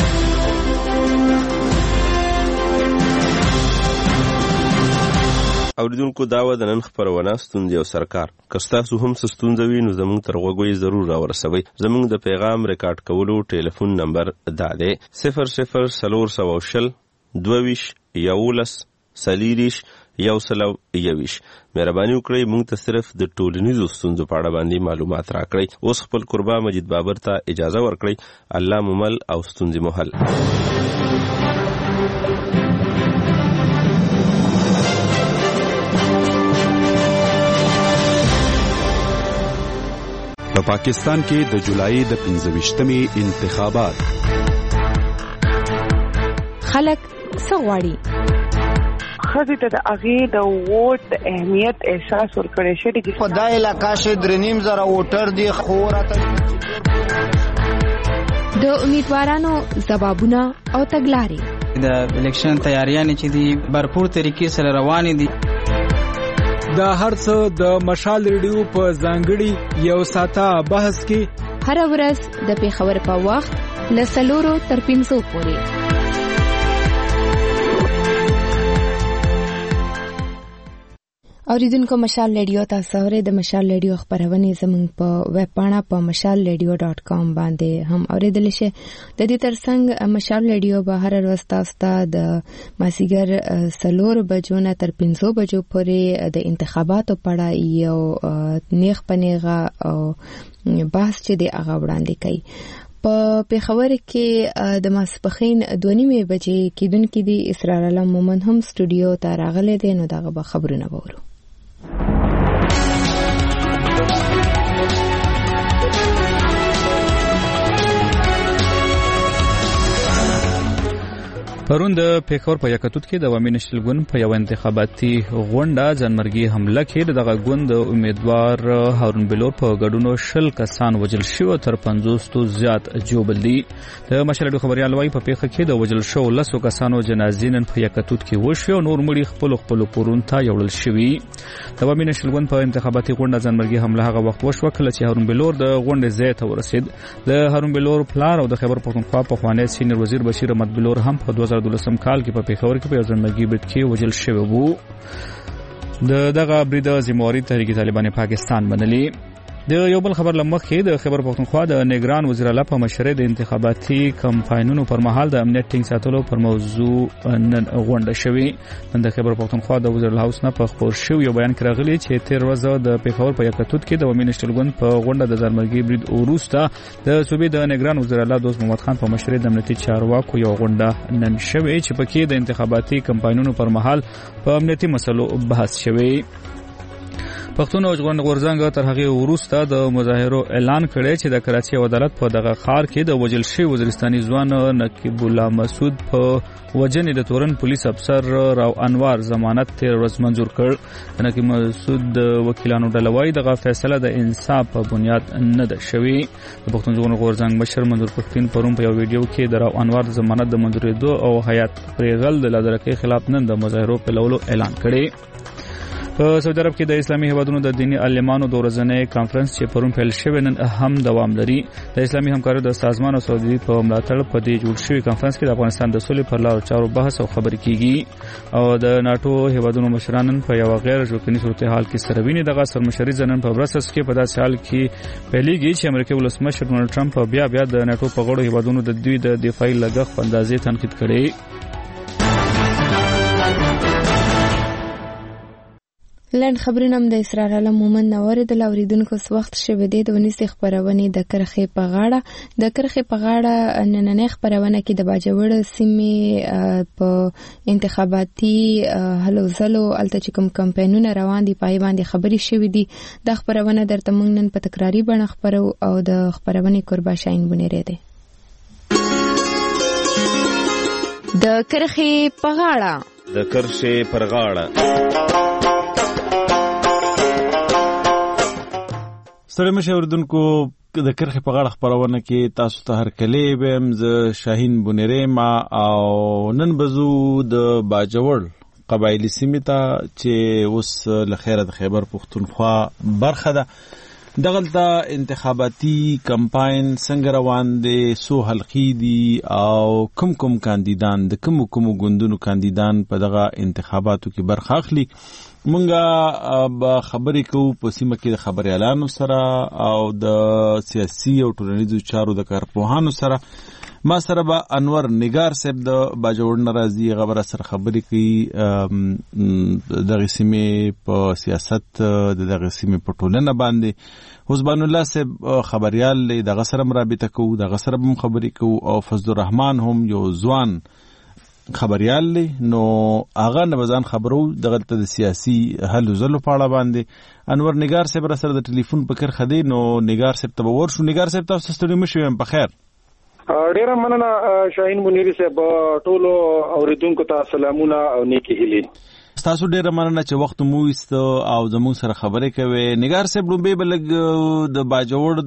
اوریدونکو داوا د نن خبرونه ستوندې او سرکار کستاسو هم ستوندوي نو زموږ تر غوږی ضرور راورسوي. زموږ د پیغام ریکارډ کولو ټلیفون نمبر دا دی صفر صفر سلور سو شل دوویش یولس سلیریش یو سلو یویش. مهرباني وکړئ موږ ته صرف د ټولنیزو ستونزو په اړه باندې معلومات راکړئ. اوس خپل قربا مجید بابر ته اجازه ورکړئ. الله ممل او ستونزې محل. په پاکستان کې د جولای د پنځه ویشتمې انتخابات خلک څه غواړي؟ خزي ته د اغه د ووټ د اهمیت احساس ورکړی شي چې په دای علاقې شه درنیم زره ووټر دی خوراته د امیدوارانو ځوابونه او تګلارې د الیکشن تیاریانې چې دي برپور طریقې سره روانې دي. دا هرڅه د مشال ریډیو په ځانګړي یو ساته بحث کې هر ورځ د پیښور په وخت له سلورو تر پنځو پورې. اوریدونکو مشال ریډیو تاسو اورئ. د مشال ریډیو خبرونه زموږ په ویب پاڼه په مشال ریډیو ډاټ کام باندې هم اوریدل شي. د دې ترڅنګ مشال ریډیو به هر ورځ تاسو ته د مازیګر سلور بجو نه تر پنځو بجو پورې د انتخاباتو په اړه یو نیغ پنیغه او بحث چې دی هغه وړاندې کوي. په پیښور کې د ماسپخین دوه نیمې بجې کېدونکې دي. اسرار علم مومن هم سټوډیو ته راغلی دی نو دغه به خبرونه وورو. پرون د پیښور په یکتوت کې د عوامي نشل ګوند په یو انتخاباتي غونډه ځانمرګي حمله کې دغه ګوند امیدوار هارون بلور په ګډونو شل کسان وژل شو تر پنځوس زیات جوړل دي. د مشرډو خبريال وايي په پیښه کې د وژل شو لسو کسانو جنازې نن په یکتوت کې وشو، نور مړي خپل خپل پورون ته یوړل شوي. د عوامي نشل ګوند په انتخاباتي غونډه ځانمرګي حمله هغه وخت وشو کله چې هارون بلور د غونډې ځای ته ورسید. د هارون بلور پلار او د خیبر پختونخوا په خوانی سینیئر وزیر بشیر احمد بلور هم په دوه زره دولسم کال کې په پیښور کې په یو ځانمرګي برید کې وژل شوی وو. د دغه برید ذمہواری تحریک طالبان پاکستان منلي. د یو بل خبر لمخې د خیبر پختونخوا د نگران وزیر اعلی په مشرۍ د انتخاباتي کمپاینونو پر مهال د امنیت ټینګ ساتلو پر موضوع نن غونډه شوې. نن د خیبر پختونخوا د وزیر الهاوس نه په خبر شو یو بیان کې راغلی چې تیر ورځ د پیښور په یکتوت کې د عوامي نشل ګوند په غونډه د ځانمرګي برید وروسته د صوبې د نگران وزیر اعلی دوست محمد خان په مشرۍ د امنیتي چارواکو یو غونډه نن شوې چې پکې د انتخاباتي کمپاینونو پر مهال په امنیتي مسلو بحث شوې. پښتون او ژوند غورځنګ تر هغه وروسته د مظاهرو اعلان کړی چې د کراچي عدالت په دغه ښار کې د وژل شوی وزیرستاني ځوان نقیب الله مسعود په وجنې د تورن پولیس افسر راو انوار ضمانت تیر ورځ منزور کړ. نقیب مسعود د وکیلانو ډله وايي دغه فیصله د انصاف په بنیاد نه ده شوې. د پښتون ژوند غورځنګ مشر منظور پښتين پرون په یو ویډیو کې د راو انوار ضمانت د منزورېدو او حیات پرېغل د لادرکۍ خلاف نن د مظاهرو پیلولو اعلان کړی. په سعودي عرب کې د اسلامي هیوادونو د دیني عالمانو د ورځنۍ کانفرنس چې پرون پیل شوی نن هم دوام لري. د اسلامي همکارۍ د سازمان او سعودي په ملاتړ په دې جوړ شوی کانفرنس کې د افغانستان د سولې پر لارو چارو بحث او خبرې کیږي او د ناتو هیوادونو مشرانن په یو غیر ژوندۍ صورتحال کې سره ویني. دغه سرمشري ځنن په برسس کې په داسې حال کې پیلېږي چې امریکایي ولسمشر ډونالد ټرمپ بیا بیا د ناتو په غړو هیوادونو د دوی د دفاعي لګښت په اندازې تنقید کړي. لند خبرونه هم د اسرار علم مومن نوره د اوریدونکو وخت شوه د ونیسي خبرونه د کرخې په غاړه د کرخې په غاړه نننې خبرونه کې د باجوړ سیمې په انتخاباتي هلو زلو الته چې کوم کمپاینونه روان دي پای باندې خبري شوې دي. د خبرونه درته موږ نن په تکراری بڼه خبرو او د خبرونه قربا شاین بنیره ده. د کرخې په غاړه د کرخې پر غاړه سره مشه اوردونکو د کرخې په غاړه خبرونه کې تاسو ته هر کلی بهم ز شاهین بنیره ما او نن بزو د باجوړ قبایلی سیمه ته چې اوس له خیره د خیبر پختونخوا برخه ده. دغلته انتخاباتي کمپاین څنګه روان دي، سو حلقي دي او کوم کوم کاندیدان د کوم کوم ګوندونو کاندیدان په دغه انتخاباتو کې برخه اخلي. مونږه به خبرې کوو په سیمه کې د خبريالانو سره او د سیاسي او ټولنیزو چارو د کارپوهانو سره. ما سره به انور نگار صاحب د باجوړ ناراضي خبره سره خبرې کوي د سیمه په سیاست د دغه سیمه په ټولنه باندې. حسبان الله صاحب خبريال دغه سره مرابطه کوو، دغه سره هم خبرې کوو او فضل الرحمن هم یو ځوان خبريال لی نو هغه نه بزان خبرو دغه د سیاسي حل زلو پاړه باندې. انور نگار صاحب سره د ټلیفون په کر خدي نو نگار صاحب ته ورشو. نگار صاحب تاسو ستړي مشوم په خیر. ډیره مننه شاهین منیری صاحب، ټولو اوریدونکو ته سلامونه او نیکی هیلې. تاسو ډیره مننه چې وخت مو است او زموږ سره خبرې کوي. نگار صاحب لومبه بلګ د باجوړ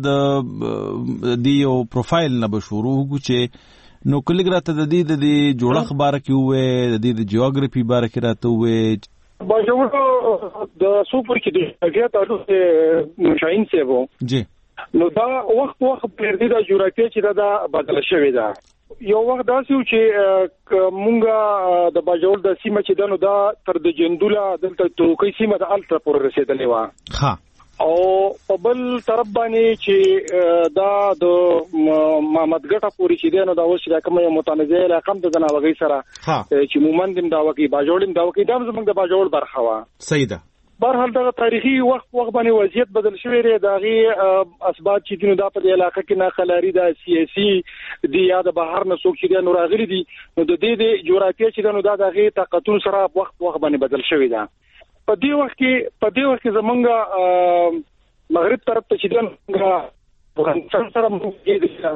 د دی یو پروفایل نه به شروع وګو چې نو کلیګ راته د دې د جوړه خبره کې وې، د دې د جیوګرافي باره کې راته وې. باجوړ د سوپر کې د اګیا تاسو مشاین سیبو جی نو دا وخت وخت پر دې د جغرافیه چې دا بدل شوې ده. یو وخت داسې و چې مونږه د باجوړ د سیمه چې دنو دا تر د جندوله دلته توکي سیمه د الټرا پور رسیدلې و. ها او په بل طرف باندې چې دا د محمد ګټه پوری چې دنو دا اوس د کومه متنازع علاقه د جناوګي سره چې مومن دم دا وکی باجوړ دا وکی دا زمونږ د باجوړ برخه وا. صحیح ده. برحال دا تاریخي وخت وخت باندې وضعیت بدل شوی دی. دا غي اسباب چې دینو دا په علاقه کې نه خلاري دا سیاسي دی یا د بهر نه څوک چې نور غلي دي نو د دې د جغرافیه چې دنو دا د غي طاقتونو سره وخت وخت باندې بدل شوی دی. په دې وخت کې په دې وخت کې زمونږ مغرب طرف ته چې دغه افغانستان سره موږ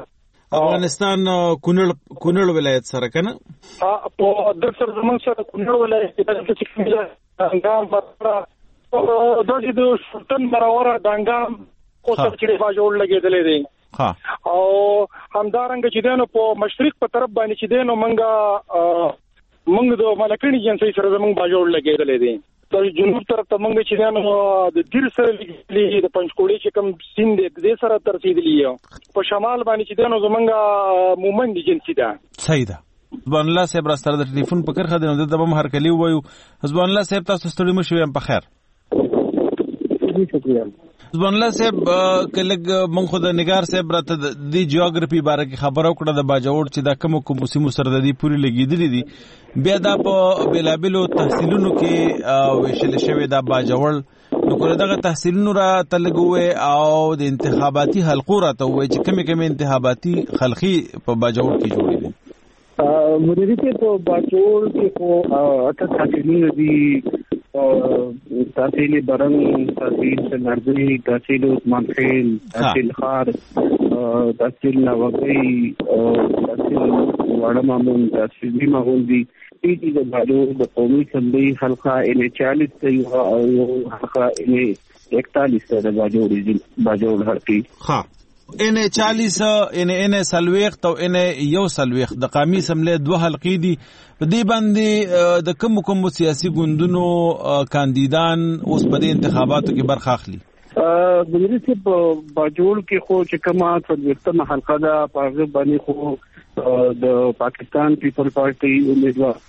افغانستان کونړ کونړ ولایت سره کنه په د سر زمون سره کونړ ولایت کې چې کومه انګام پر د دې د سلطان مراوره دانګام کو سره چې باجوړ لګیدلې دي ها او همدارنګ چې دنه په مشرق په طرف باندې چې دنه منګه منګ د ملکړي جنسي سره زمون باجوړ لګیدلې دي د جنوب طرف ته موږ چې دانو د دیر سره لګلې د پنځکوړي چې کوم سیند دې سره ترسیدلی یو په شمال باندې چې دانو زمونږه مومند جنسي ده صحیح ده حسبان الله صاحب را سره د ټلیفون په کرخه د د به هر کلی وایو حسبان الله صاحب تاسو ستړي مشو یم په خیر شکریہ حسبان الله صاحب کله من خو د نگار صاحب راته د جیوګرافي باره کې خبرو کړه د باجوړ چې دا کوم کوم سیمو سره د دې پوری لګیدلې دي بیا دا په بلابلو تحصیلونو کې ویشل شوی دا باجوړ نو کله دغه تحصیلونو را تلګوي او د انتخاباتي حلقو را ته وای چې کوم کوم انتخاباتي خلخي په باجوړ کې جوړې دي مدیریت په باجوړ کې خو اته تحصیلونه دي تحصیل برنگ تحصیل سنردی تحصیل عثمان خیل تحصیل خار تحصیل نوگئی تحصیل واڑا مامون تحصیلی ماحول دی ایتی دا باجوڑ دا قومی سمبئی حلقہ انہیں چالیس تا یو حلقہ انہیں اکتالیس تا دا باجوڑ باجوڑ حلقی ہاں ان چالیس ان ان سلويخ تو ان یو سلويخ د قومي سملې دوه حلقې دي په دې باندې د کوم کوم سیاسي ګوندونو کاندیدان اوس په دې انتخاباتو کې برخه اخلي د مجلس په باجوړ کې خو چې کومه څلورمه حلقه ده په هغه باندې خو د پاکستان پیپل پارټي امیدوار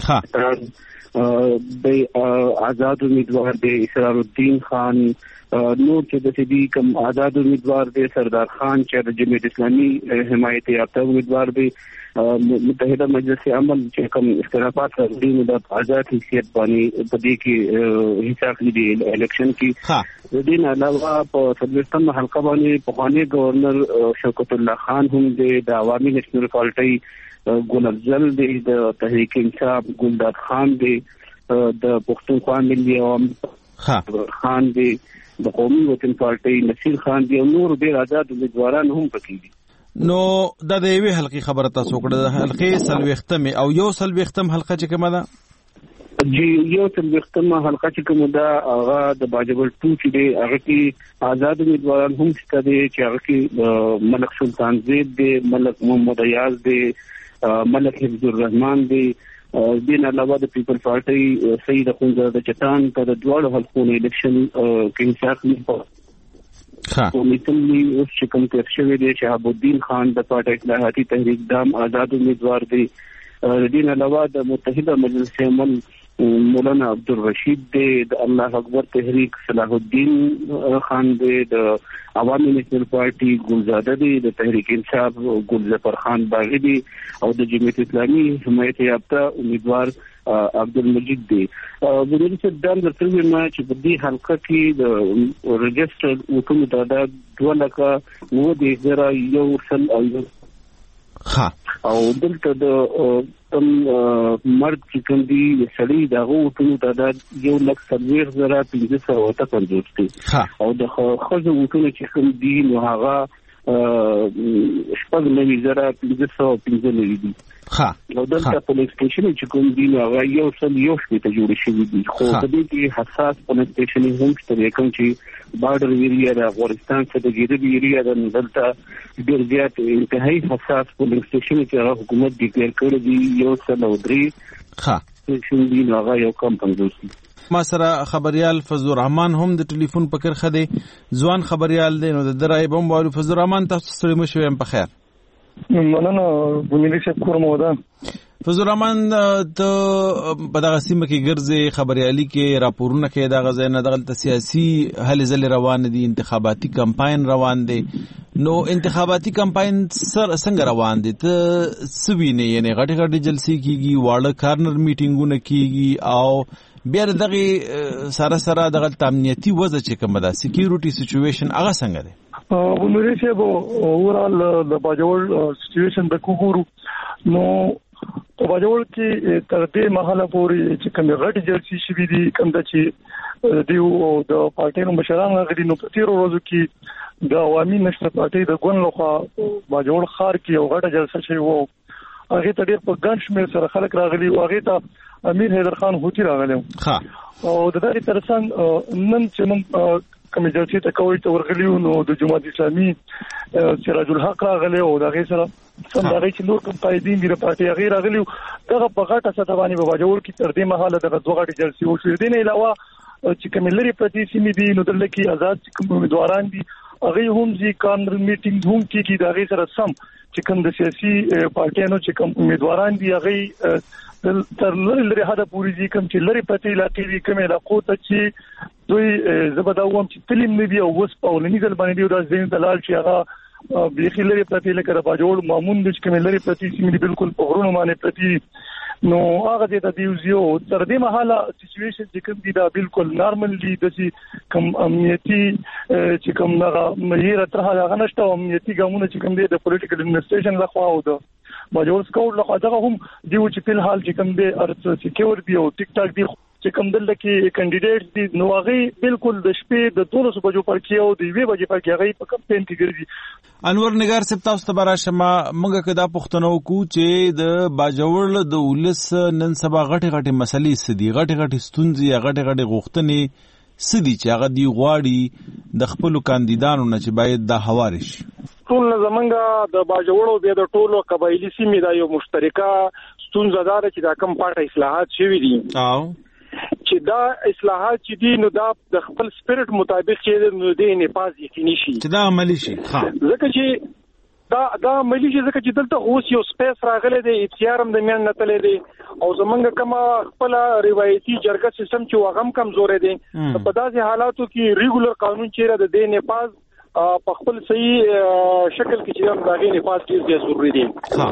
ها د آزاد امیدوار دی اسرار الدین خان نور چې د سیدی کم آزاد امیدوار دی سردار خان چې د جمعیت اسلامی حمایت یافته امیدوار دی متحده مجلس عمل چې کوم اختلافات لري نو د آزاد حیثیت باندې په دې کې حساب لري الیکشن کې د دې نه علاوه په څلورمه حلقه باندې پخوانی گورنر شوکت الله خان هم د عوامي نېشنل پارټي ګل افضل دی د تحریک انصاف ګلداد خان دی د پښتونخوا ملي عوام خان دی د قومي وطن پارټي نصیر خان دی او نور ډیر آزاد امیدواران هم پکې دي نو د دې حلقې خبره تاسو کړه حلقې سلوختم او یو سلوختم حلقه چې کومه ده جی یو سلوختم حلقه چې کومه ده هغه د باجوړ ټو چې دی هغه کې آزاد امیدواران هم شته دي چې هغه کې ملک سلطان زید دی ملک محمد ایاز دی ملک حفظ الرحمن دی دین علاوه د پیپل پارټي سید اخوند د چتان ته د دوړو حلقونو الیکشن کې حساب نه ها کومیټنی اوس چې کوم تر شوی دی شهاب الدین خان د پارټي اصلاحاتي تحریک دام آزاد امیدوار دی دین علاوه د متحده مجلس عمل مولانا عبدالرشید دی د الله اکبر تحریک صلاح الدین خان دی د عوامي نېشنل پارټي ګلزاده دی د تحریک انصاف ګلظفر خان باغی دی او د جمعیت اسلامی حمایت یافته امیدوار عبدالمجید دی د دې څخه د درتلو ما چې په دې حلقه کې د رجسټر وکړو تعداد دوه لکه نو د زرا یو سل او ها او دلته د تم مرد چې کوم دی سړی دغه وټونو تعداد یو لک سلویر زره پنځه سوه اته پنځوس دی او د خځو وټونو چې کوم دی نو هغه شپږ نوي زره پنځه سوه پنځه نوي دي ها نو دلته پولیس سټیشن چې کوم دی نو هغه یو سل یو شپېته جوړ شوي دي خو په دې کې حساس پولیس سټیشن هم شته کوم چې بارډر ایریا د افغانستان څخه د ګیري ایریا د دلته ډېر زیات انتهایی حساس پولیس سټیشن چې هغه حکومت ډیکلیئر کړی دی یو سل او درې ها سټیشن دی نو هغه یو کم پنځوس دي ما سره خبريال فضل الرحمن هم د ټلیفون په کرخه دی ځوان خبريال دی نو د درای بم والو فضل الرحمن تاسو ستړي مو شوم په خیر مننه بنیلی شپ کورم ودا فضل الرحمن ته په دغه سیمه کې ګرځي خبريالي کې راپورونه کې د غزا نه دغه سیاسي هلې ځلې روان دي انتخاباتي کمپاین روان دي نو انتخاباتي کمپاین سر څنګه روان دي ته سوینه یعنی غټ غټ جلسې کیږي واړه کارنر میټینګونه کیږي او بیا دغه سره سره دغه امنیتي وضع چې کومه ده سکیورټي سچويشن هغه څنګه ده ونوري چې به اورال د باجوړ سچويشن د کوګورو نو په باجوړ کې تر دې مهاله پورې چې کوم غټ جلسې شوې دي کوم د چې دیو د پارټي نو مشران غړي نو په تیرو ورځو کې د عوامي نشته پارټي د ګوند لخوا باجوړ خار کې یو غټه جلسه شوی وو. هغه ته ډېر په ګڼ شمېر سره خلک راغلي او هغه ته امیر حیدر خان هوتی راغلی ها او د دې ترڅنګ نن چې موږ کوم جلسې ته کوي ته ورغلیو نو د جماعت اسلامي سراج الحق راغلی او دا غي سره څنګه هغه چې نور کوم قائدین دي د پارټي غیر راغلیو دغه په غټه سطح باندې په باجوړ کې تر دې مهاله دغه دوه غټي جلسې وشوې. دي نه علاوه چې کوم لري پرتی سیمې دي نو دلته کې آزاد کوم امیدواران دي هغه هم ځي کانر میټینګ هم کې دا غي سره سم چې کوم د سیاسي پارټیانو چې کوم امیدواران دي هغه تر لري حدا پوری دي کوم چې لري پته علاقې دي کوم علاقو ته چې دوی زبداوم چې تلیم نه دی او وس په ولنیزل باندې دی دا زین دلال چې هغه بيخي لري پته لکه باجوړ مامون د کوم لري پته سیمې بالکل په غرونو باندې پته نو هغه د دیوزیو تر دې مهاله سچويشن چې کوم دي دا بالکل نارمل دي د کوم امنیتي چې کوم هغه مهیره تر هغه نشته امنیتي ګامونه چې کوم دي د پولیټیکل انویسټیشن لخوا او د باجوړ سکاوټ لخوا دغه هم دی چې په حال چې کوم دي ارڅ سکیورټي او ټیک ټاک دی چې کوم دلته کې کینډیډیټس دي نو هغه بالکل د شپې د دولس بجو پر کې او د وی بجې پر کې هغه په کمپین کې ګرځي. انور نگار صاحب تاسو ته براشمه موږ کدا پښتنو کو چې د باجوړ د ولس نن سبا غټي غټي مسلې سدي غټي غټي ستونزې غټي غټي غوښتنې سدي چې هغه دی غواړي د خپل کاندیدانو نه چې باید د حوارش ټول زمونږه د باجوړو به د ټولو قبایلی سیمې دا یو مشترکه ستونزه ده چې دا کم پټه اصلاحات شوي دي او چې دا اصلاحات چې دي نو دا د خپل سپیرټ مطابق چې نو د نفاذ یقیني شي چې دا عملی شي. ها ځکه چې دا دا عملی شي ځکه چې دلته اوس یو سپیس راغلی دی اختیارم د میان نتلې دی او زمونږ کومه خپل روایتي جرګه سیستم چې واغم کمزور دی په داسې حالاتو کې ریګولر قانون چیرې د دې نفاذ په خپل صحیح شکل کې چې دا غي نفاذ کې ضروري دي. ها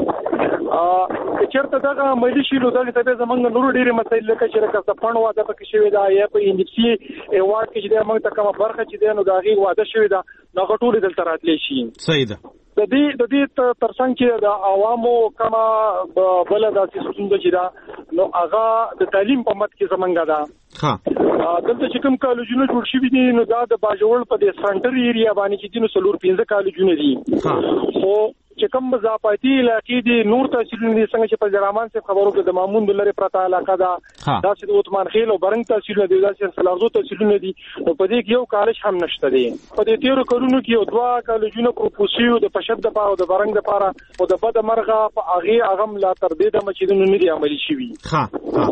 ا چیرته دا ملي شي نو دا ته زمونږ نور ډیره مسایل لکه چې راکړه د فند واده پکې شوی دا یا په انډیپسي ایوارډ کې چې موږ ته کومه برخه چې نو دا غي واده شوی دا نو غټول دلته راتلی شي. صحیح ده. د دې د دې ترڅنګ چې د عوامو کما بل د سیستم د جدا نو هغه د تعلیم په مت کې زمونږ دا ها دلته چې کوم کالجونه جوړ شوي دي نو دا د باجوړ په د سنټر ایریا باندې چې دینو سلور پنځه کالجونه دي خو چې کوم مضافاتي علاقې دي نور تحصیلونه دي څنګه چې په جرامان څخه خبرو کې د مامون د لری پرتا علاقه دا داسې د عثمان خیل او برنګ تحصیلونه دي داسې سلارزو تحصیلونه دي نو په دې کې یو کالج هم نشته دي. په دې تیرو کلونو کې یو دوا کالجونه پروپوسیو د پشد د پاره او د برنګ د پاره او د بد مرغه په اغه اغم لا تر دې د مچیدونو نه دي عملي شوي. ها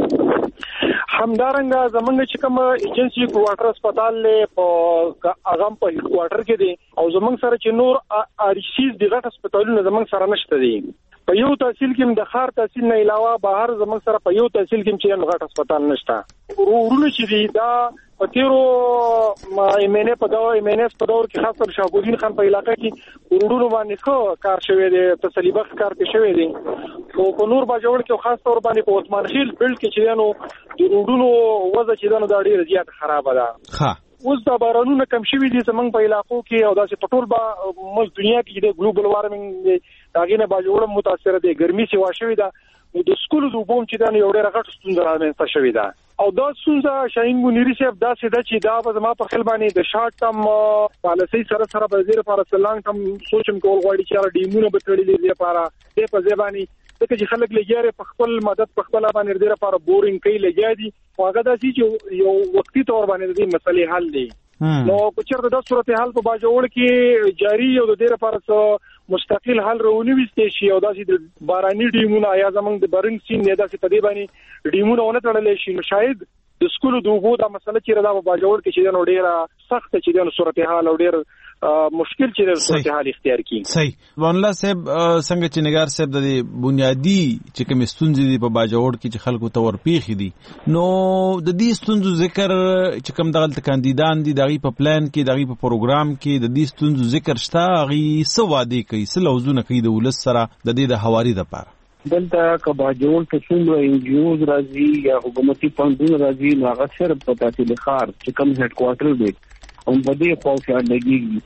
همدارنګه زمونږ چې کوم ایجنسی کوارټر هسپتال له په اغم په کوارټر کې دي او زمونږ سره چې نور ارشیز د غټ هسپتالونو زمونږ سره نشته دي. په یو تحصیل کې د خار تحصیل نه علاوه بهر زمونږ سره په یو تحصیل کې چې غټ هسپتال نشته. ورونه چې دي دا په تیرو ایمنه په داو ایمنه په دور کې خاص کر شاهبودین خان په علاقې کې ورونو باندې خو کار شوی دی تسلی بخش کار کې شوی دی او په نور باجوړ کې خاص تور باندې په عثمان خیل بلډ کې چې نو د ورونو وضع چې نو دا ډیره زیات خراب ده. ها اوس دا بارانونه کم شوي دي زمونږ په علاقو کې او داسې په ټول با مل دنیا کې د ګلوبل وارمنګ دا غینه باجوړ متاثر دي ګرمي سي واشوي ده نو د سکول د وبوم چې دا یو ډېر غټ ستونزه رامنځته شوې ده او دا ستونزه شاهین منیری صاحب دا څه ده چې دا به زما په خپل باندې د شارټ ټرم پالیسي سره سره به زیر لپاره سلانګ تم سوچم کول غواړي چې ډیمونه به تړلې دي لپاره د په ځبانی دغه چې خلک لګیاره په خپل مدد په خپل باندې ډېر لپاره بورینګ کوي لګیا دي او هغه د چې یو وختي تور باندې د مسلې حل دي. نو په چیرته د صورتحال په باجوړ کې جاری او د ډېر لپاره مستقل حل رونی وستې شي او داسې د باراني ډیمونه یا زمونږ د برنګ سین نه داسې په دې باندې ډیمونه ونه تړلې شي نو شاید د سکول د وګو د مسله چې راځي په باجوړ کې چې نو ډېر سخت چې د صورتحال او ډېر مشکل چې د صورتحال اختیار کړي. صحیح وان الله صاحب څنګه چې نگار صاحب د بنیادی چې کوم ستونزې دي په باجوړ کې چې خلکو ته ورپیخي دي نو د دې ستونزو ذکر چې کوم دغه کاندیدان دي دغه په پلان کې دغه په پروګرام کې د دې ستونزو ذکر شته غي څه وعده کوي څه لوزونه کوي د ولس سره د دې د حواري د پاره دلته کباجوړ ته څومره ان جی اوز راځي یا حکومتي فندونه راځي نو هغه صرف په تحصیل خار چې کوم هډ کوارټر دی او په دې خو څه لګي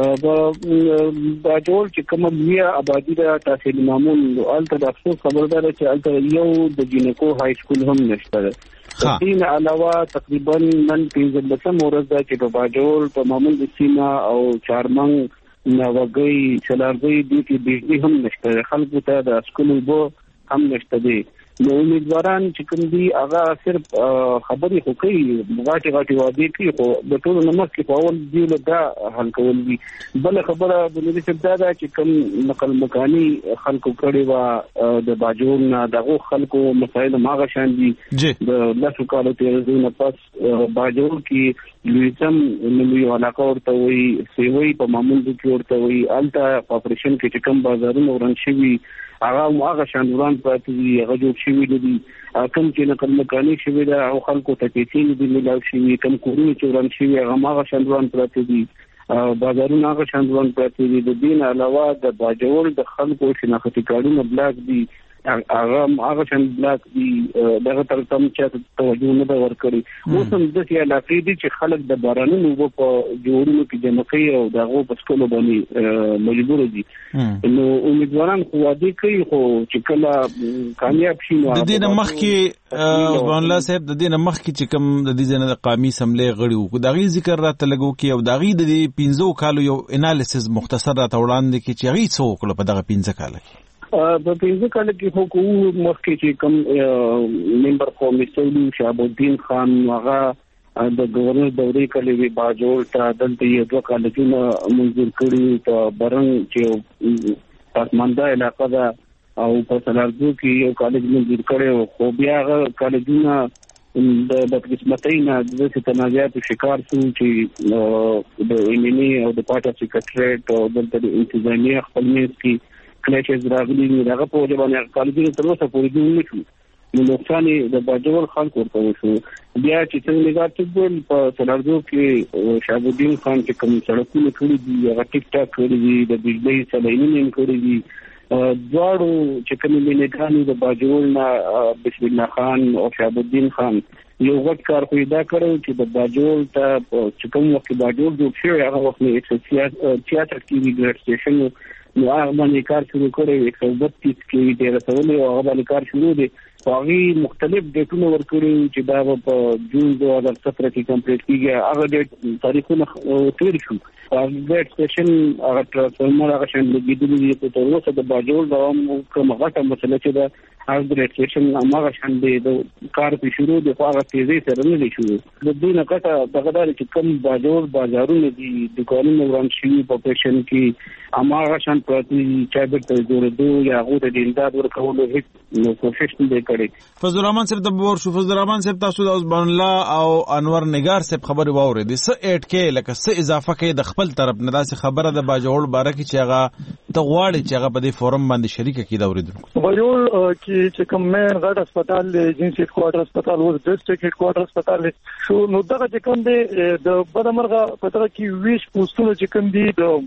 باجوړ چې کوم بیا آبادی د تحصیل معمول الته د افسوس خبردار چې الته یو د جینکو های سکول هم نشته دین علاوه تقریبا نن پنځلسم ورځ ده چې په باجوړ په مامند سیمه او چارمنګ نوګي چلارګي د کې بجلی هم نشته خلکو ته د اسکول بو هم نشته دي نو امیدواران چې کوم دي هغه صرف خبرې خو کوي غاټي غاټي وادي کوي خو د ټولو نمک کې په اول دی له دا حل کول دي بل خبره د نړۍ څخه دا چې کوم نقل مکاني خلکو کړي وا د باجوړ نه دغه خلکو مسایل ماغه شان دي د لاسو کالو ته نه پاس باجوړ کې لویسم نو علاقه ورته وي سیوي په معمول کې ورته وي الټا اپریشن کې چې کوم بازارونه ورن شي هغه هغه شاندوران پاتې دي هغه جوړ شوی دي کوم چې نقل مکاني شوی دا او خلکو ته پیسې دي ملاو شي کوم کورونه چې ورن شي هغه هغه شاندوران پاتې دي بازارونه هغه شاندوران پاتې دي د دین علاوه د باجوړ د خلکو شناختی کارونه بلاک دي هغه هغه شان بلاک دي دغه تر کوم چې توجه نه دا ورکړي اوس هم د سیاسي علاقې دي چې خلک د بارانونو په جوړونو کې جمع کوي او دغه په سکول باندې مجبور دي نو امیدواران خو وادي کوي خو چې کله کامیاب شي نو د دې نه مخکې عثمان الله صاحب د دې نه مخکې چې کوم د دې ځنه د قومي سملې غړي وو دغه ذکر راته لګو کې او دغه د دې پنځو کالو یو انالیسز مختصر راته وړاندې کې چې هغه څو کړو په دغه پنځه کال کې په پنځه کال کې حکومت مخکې چې کوم ممبر قومي سولو شهاب الدین خان هغه د گورنر دورې کلی وی باجوړ ته دلته یو دوه کالجونه منظور کړي په برنګ چې پاسمانده علاقه ده او په سلارزو کې یو کالج منظور کړي خو بیا هغه کالجونه د بدقسمتۍ نه د تنازعاتو شکار شو چې د ایمني او د پارټي سیکریټریټ او د انتظامیه خپل منځ کې کلیشز راغلي دغه په وجه باندې کالجونه تر اوسه پورې دوه نشو نو نقصان د باجوړ خلک ورته وشو بیا چې څنګه نگاه کول په سلارزو کې شهاب الدین خان چې کوم سړکونه کړی دي هغه ټیک ټاک کړی دي د بجلی سلاینونه کړی دي دواړو چې کوم مینګانو د باجوړ نه بسم الله خان او شهاب الدین خان یو غټ کار خو دا کړو چې د باجوړ ته چې کوم وخت باجوړ جوړ شو هغه وخت نه اکسسیاس تیاتر کې وی ګریډ سټیشن نو هغه باندې کار شروع کړی یک سو بتیس کې د رسولې او هغه باندې کار شروع دي هغه مختلف ډیټونه ورکړي چې دا په جون دوه هزار سولہ کې کمپلیټ کیږي هغه ډیټ تاریخونه تیر شو هغه ډیټ سټیشن هغه ټرانسفارمر هغه شان لګیدلی په تور وسه د باجوړ دوام کوم غټه مسله چې دا هغه ډیټ سټیشن هغه شان د کار په شروع د هغه تیزی سره نه شو د دې نه کټه دغه دار چې کوم باجوړ بازارونه دي د قانون وران شي په پېشن کې هغه شان پرتی چې د جوړېدو یا هغه د امداد ورکولو هیڅ نو کوشش نه کړي فضل الرحمن صاحب د بور شو فضل الرحمن صاحب تاسو د عثمان الله او انور نگار صاحب خبري واوري د س اټ کې لکه س اضافه کې د خپل طرف نه داسې خبره د باجوړ باره کې چې هغه تغواړي چې هغه په دې فورم باندې شریک کړي دا اوریدونکو باجوړ کې چې کوم مین غټ هسپتال دی جنسي کوارټر هسپتال او ډیسټریکټ هډ کوارټر هسپتال شو نو دغه چې کوم دی د بدمرغه پتره کې ویش پوسټونه چې کوم دی د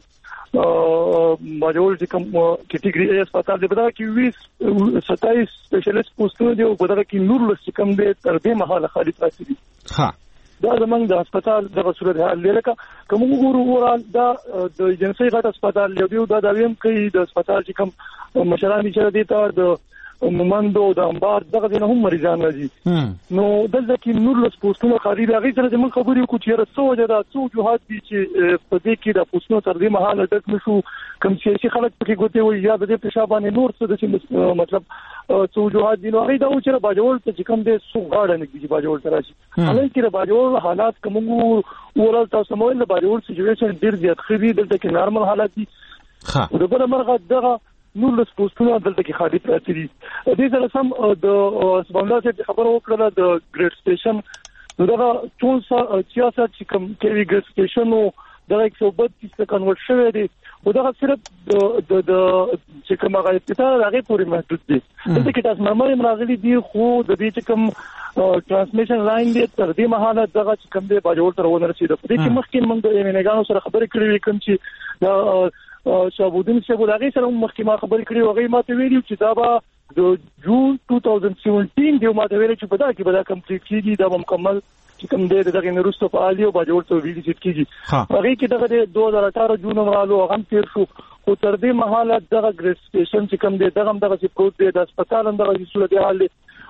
باجوړ چې کوم کټګوري ای هسپتال دی بدغه کې ویش ستایس سپیشلیست پوسټونه دی او بدغه کې نور لس چې کوم دی تر دې مهاله خالي پاتې دي ها دا زمونږ د هسپتال دغه صورت حال لکه کوم وګورو ورال دا د جنسي غټ هسپتال یو دا د ویم کوي د هسپتال چې کوم مشران چې دي ته د مومندو د انبار دغه نه هم مریضان راځي نو دلته کې نور له پوسټونو خاري راغی سره زموږ خبرې کو چې رسو وجدا څو جهات دي چې په دې کې د پوسټونو تر دې مهاله ډک نشو کوم چې خلک پکې ګوتې وي یا د دې پېښابانه نور څه د مطلب څو جهات دي نو هغه دا چې باجوړ ته چې کوم دې سو غاړه نه کیږي باجوړ تر شي حالانکه د باجوړ حالات کوم ورل تاسو مو د باجوړ سچويشن ډیر زیات خري دلته کې نارمل حالات دي ها د بل مرغه دغه نو له پوسټونو دلته کې خالي پراته دي دې سره سم د سباندا چې خبر وکړه د ګریډ سټیشن نو دا څو سیاست چې کوم کې ګریډ سټیشن نو دا یک سو بتیس ته کنورټ شوی دی او دا صرف د د چې کوم هغه ته هغه پورې محدود دي دلته کې تاسو مېموري راغلي دي خو د دې چې کوم ترانسمیشن لاین دی تر دې مهاله دغه چې کوم دی باجوړ تر ونه رسیدو په دې کې مخکې موږ د ایمنګانو سره خبرې کړې کوم چې دا شابودین چې بولاغي سره محکمه خبرې کړې وغه ماته ویلو چې دا به د جون دوه هزار سبعتاشر دی ماته ویل چې په دا کې به دا کمپلیټ کیږي دا مکمل چې کوم دی دغه نورستو په الیو باجوړ ته ویل چې کیږي هغه کې دغه دوه هزار اټھارہ جون مرالو هغه تیر شو او تر دې مهاله دغه ګریډ سټیشن چې کوم دی دغه دغه چې پروت دی د هسپتال دغه صورت حال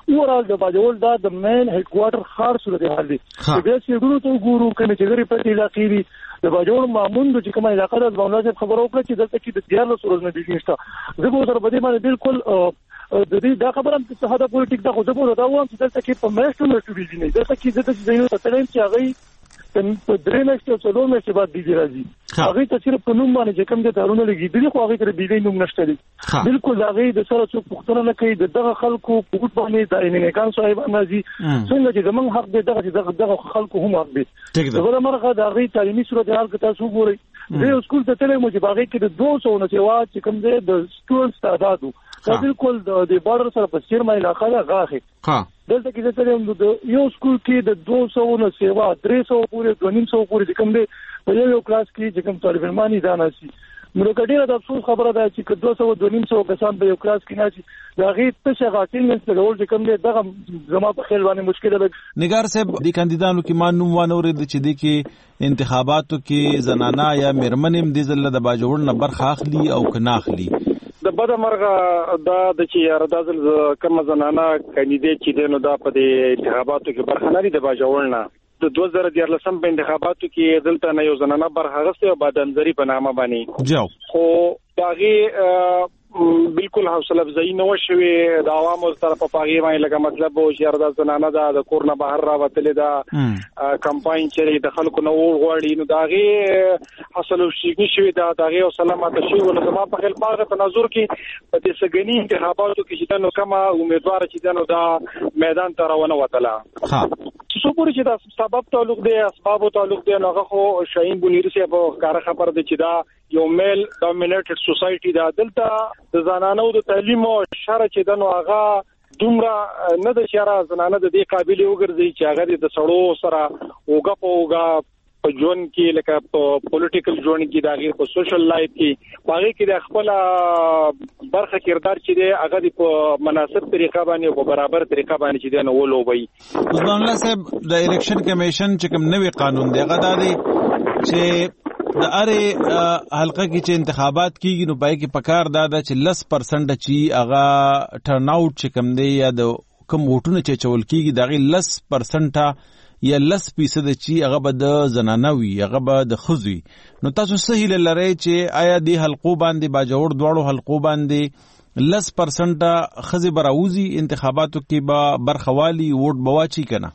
اورال د باجوړ دا د مین هډ کوارټر خار صورتحال دی بیا سیډونو ته ګورو کنه چې غری پټي علاقې دي د باجوړ مامون د چې کومه علاقې د باندې خبرو کړه چې دلته کې د دیار له سورز نه دي نشته زه به سره بده باندې بالکل د دې دا خبره هم څه هدا پولیټیک دا خو زه به دا وایم چې دلته کې په میشته نه شوې دي دلته کې د دې ځینو ته تلم چې هغه په درې میاشتې او څلور میاشتې بعد دیږي راځي هغه ته صرف په نوم باندې چې کوم د دارونه لګیدلي خو هغه تر بیلې نوم نشته دي بالکل هغه د سره څو پښتنه نه کوي دغه خلکو په ګډ باندې د انګلیکان صاحب نازي څنګه چې زمون حق دی دغه دغه دغه خلکو هم حق دي دغه مرغه د هغه تعلیمي صورتحال کې تاسو ګورئ زه سکول ته تلم چې باغې کې د دوه سوه نه سیوا چې کوم دی د سټوډنټس تعداد دا بالکل د بارډر سره په سیمه علاقه ده غاخه ها دلته کې چې تلم د یو سکول کې د دوه سوه نه سیوا درې سوه پورې دوه نیم سوه پورې کوم دی په یو کلاس کې چې کوم طالب علمانی دا ناسي نو کډیره د افسوس خبره ده چې دوه سوه دوه نیم سوه کسان په یو کلاس کې ناسي دا غي ته شغاتین نه څلور چې کوم دی دغه زما په خیال باندې مشکل ده. نگار صاحب د کاندیدانو کې مانوم وانه ورید چې د کې انتخاباتو کې زنانا یا مرمنم د زله د باجوړ نه برخه اخلي او کناخلي د بده مرغه دا د چې یاره د ځل کوم زنانه کاندیدټ چې دینو دا په دې انتخاباتو کې برخه لري د باجوړ نه د دوه زره دیارلسم په انتخاباتو کې دلته نه یو زنانه برخه غوښته او بادنځري په نامه باندې جو خو داغي بالکل حوصله افزایی نه وشوي د عوامو طرف په پاغي باندې لکه مطلب او شهر د زنانه د کور نه بهر راوتلې دا کمپاین چې د خلکو نو غوړي نو داغي حاصل شي نشوي دا داغي او سلامات شي ولې زما په خپل باغ تناظر کې په دې سګنی انتخاباتو کې چې نو کما امیدوار چې نو دا میدان ته روانه وتله ها څو پورې چې دا سبب تعلق دی اسباب تعلق دی نو هغه شاهین بونیر سي په کار خبر دی چې دا یو میل ډومینیټډ سوسایټي دا دلته د زنانو د تعلیم او شرع چې دنو هغه دومره نه د شرع زنانه د دې قابل وګرځي چې هغه د سړو سره اوګه په اوګه په ژوند کې لکه په پولیټیکل ژوند کې د غیر په سوشل لایف کې باغې کې د خپل برخه کردار چې دی هغه په مناسب طریقه باندې په برابر طریقه باندې چې دی نو ولوبي. عثمان الله صاحب د الیکشن کمیشن چې کوم نوې قانون دی هغه دی چې د اره حلقه کې چې انتخابات کیږي نو پای کې پکار دا ده چې لس پرسنټ چې هغه ټرن اوټ چې کم دی یا د کوم ووټونه چې چول کیږي دغه لس پرسنټ یا لس فیصد چې هغه به د زنانه وي هغه به د خزوي نو تاسو صحیح لری چې آیا د حلقو باندې باجوړ دواړو حلقو باندې لس پرسنټ خزي براوزي انتخاباتو کې به برخوالي ووټ بواچی کنه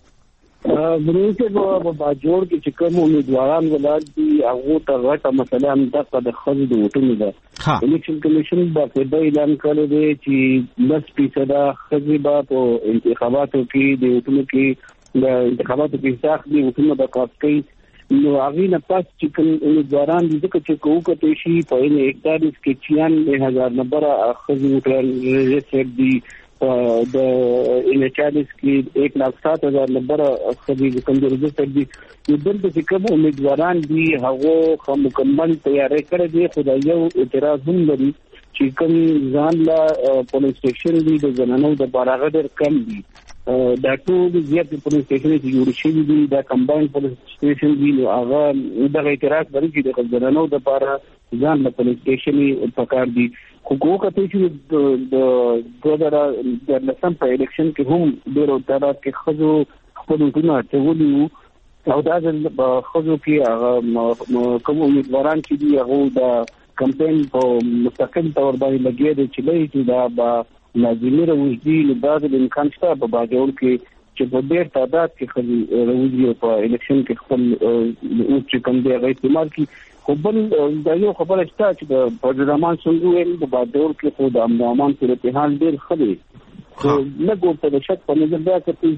بروسه په باجوړ کې چې کوم امیدواران ولر دي هغه ته غټه مسله هم د د خزو د وټونو ده الیکشن کمیشن باقاعده اعلان کړی دی چې لس فیصد خزي به په انتخاباتو کې د وټونو کې د انتخاباتو کې حصہ دي وټونو د کاپي نو هغه نه پاس چې کوم امیدواران دي چې کوو کته شي په یوه اکتالیس کې چھیانوے هزار نمبر خزي وټر ريسټ دي د انچالس کې ایک لاکھ سات هزار نمبر خزي کوم د ريجستر دي د دې چې کوم امیدواران دي هغه مکمل تیاری کړی دي خدای یو اعتراض هم لري چې کوم ځان لا پولیس سټیشن دي د زنانو د بارغه ډېر کم دي دا ټول زیات پولیس سټیشن چې جوړ شوي دي دا کمباین پولیس سټیشن دي نو هغه دغه اعتراض لري چې د زنانو د بارغه ځان له پولیس سټیشن پکار دي خو کوکته چې د دوه زره دیارلسم په الیکشن کې هم ډېر تعداد کې خزو خپل وټونه اچولي او دا د خزو کې هغه کوم امیدواران چې دي هغه د کمپاین په مستقل تور باندې لګي دي چې لای چې دا به لازمي راوځي نو دا د امکان شته په باجوړ کې چې په ډېر تعداد کې خزي راوځي په الیکشن کې خپل او چې کوم دی هغه استعمال کی خو بل دا یو خبره شته چې د پرځمان څنګه ویل د باجوړ کې خو د امن امان صورتحال ډېر ښه دی خو نه ګورته د شک په نظر دا کوي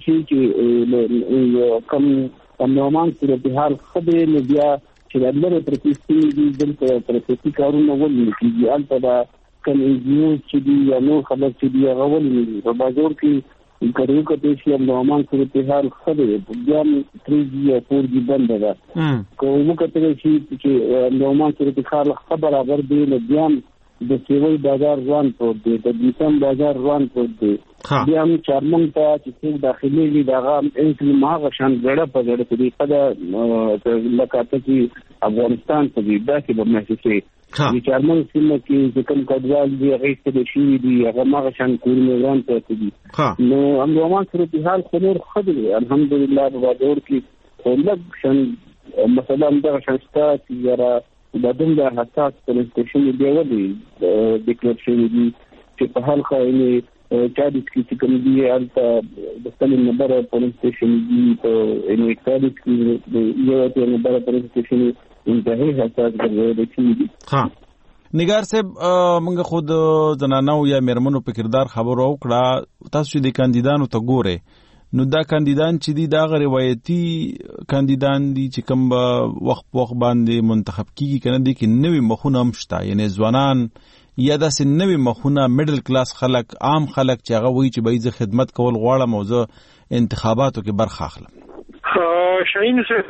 چې کوم امن امان صورتحال ښه دی نو بیا چې د لری پرتیستي دي د پرتیستي کارونه ولې کیږي البته دا کوم انجیو چې دی یا نو خبر چې دی هغه ولې په باجوړ کې کړو کته چې امن امان صورتحال ښه دی بیا تھری جی او فور جی بند ده کومه کته چې چې امن امان صورتحال ښه برابر دی نو بیا د سیوی بازار ځوان پروت دی، د بیسم بازار ځوان پروت دی، بیا هم چارمنګ ته چې څوک داخلېږي د هغه انکلیم هغه شان زړه په زړه طریقه ده لکه ته چې افغانستان ته دی داسې به محسوسوي. د چارمنګ سیمه کې چې کوم کډوال دي هغه ایستلی شوي دي، هغه هغه شان کورونه ځان پراته دي. نو امرومان صورتحال خو نور ښه دی الحمدلله. په باجوړ کې خو لږ شان مثلا دغه شان شته چې یاره د دومره حساس پولیس سټیشن بیا ولې ډیکلر شوي دي چې په حال ښایي چالیس کې چې کوم دي هلته د سلیم نمبره پولیس سټیشن دي، په چالیس کې یو اتیا نمبره پولیس سټیشن انتهایی حساس ګرځېدلی شوي دي. نگار صاحب موږ خو د زنانو یا میرمنو په کردار خبرو وکړه، تاسو چې د کاندیدانو ته ګورئ نو دا کاندیدان چې دي دا روایتي کاندیدان دي چې کوم وخت په وخت باندې منتخب کیږي کنه دي کې نوې مخونه هم شته، یعنی ځوانان یا داسې نوې مخونه میډل کلاس خلک عام خلک چې هغه وایي چې به زه خدمت کول غواړم او زه انتخاباتو کې برخه اخلم. شاهین صاحب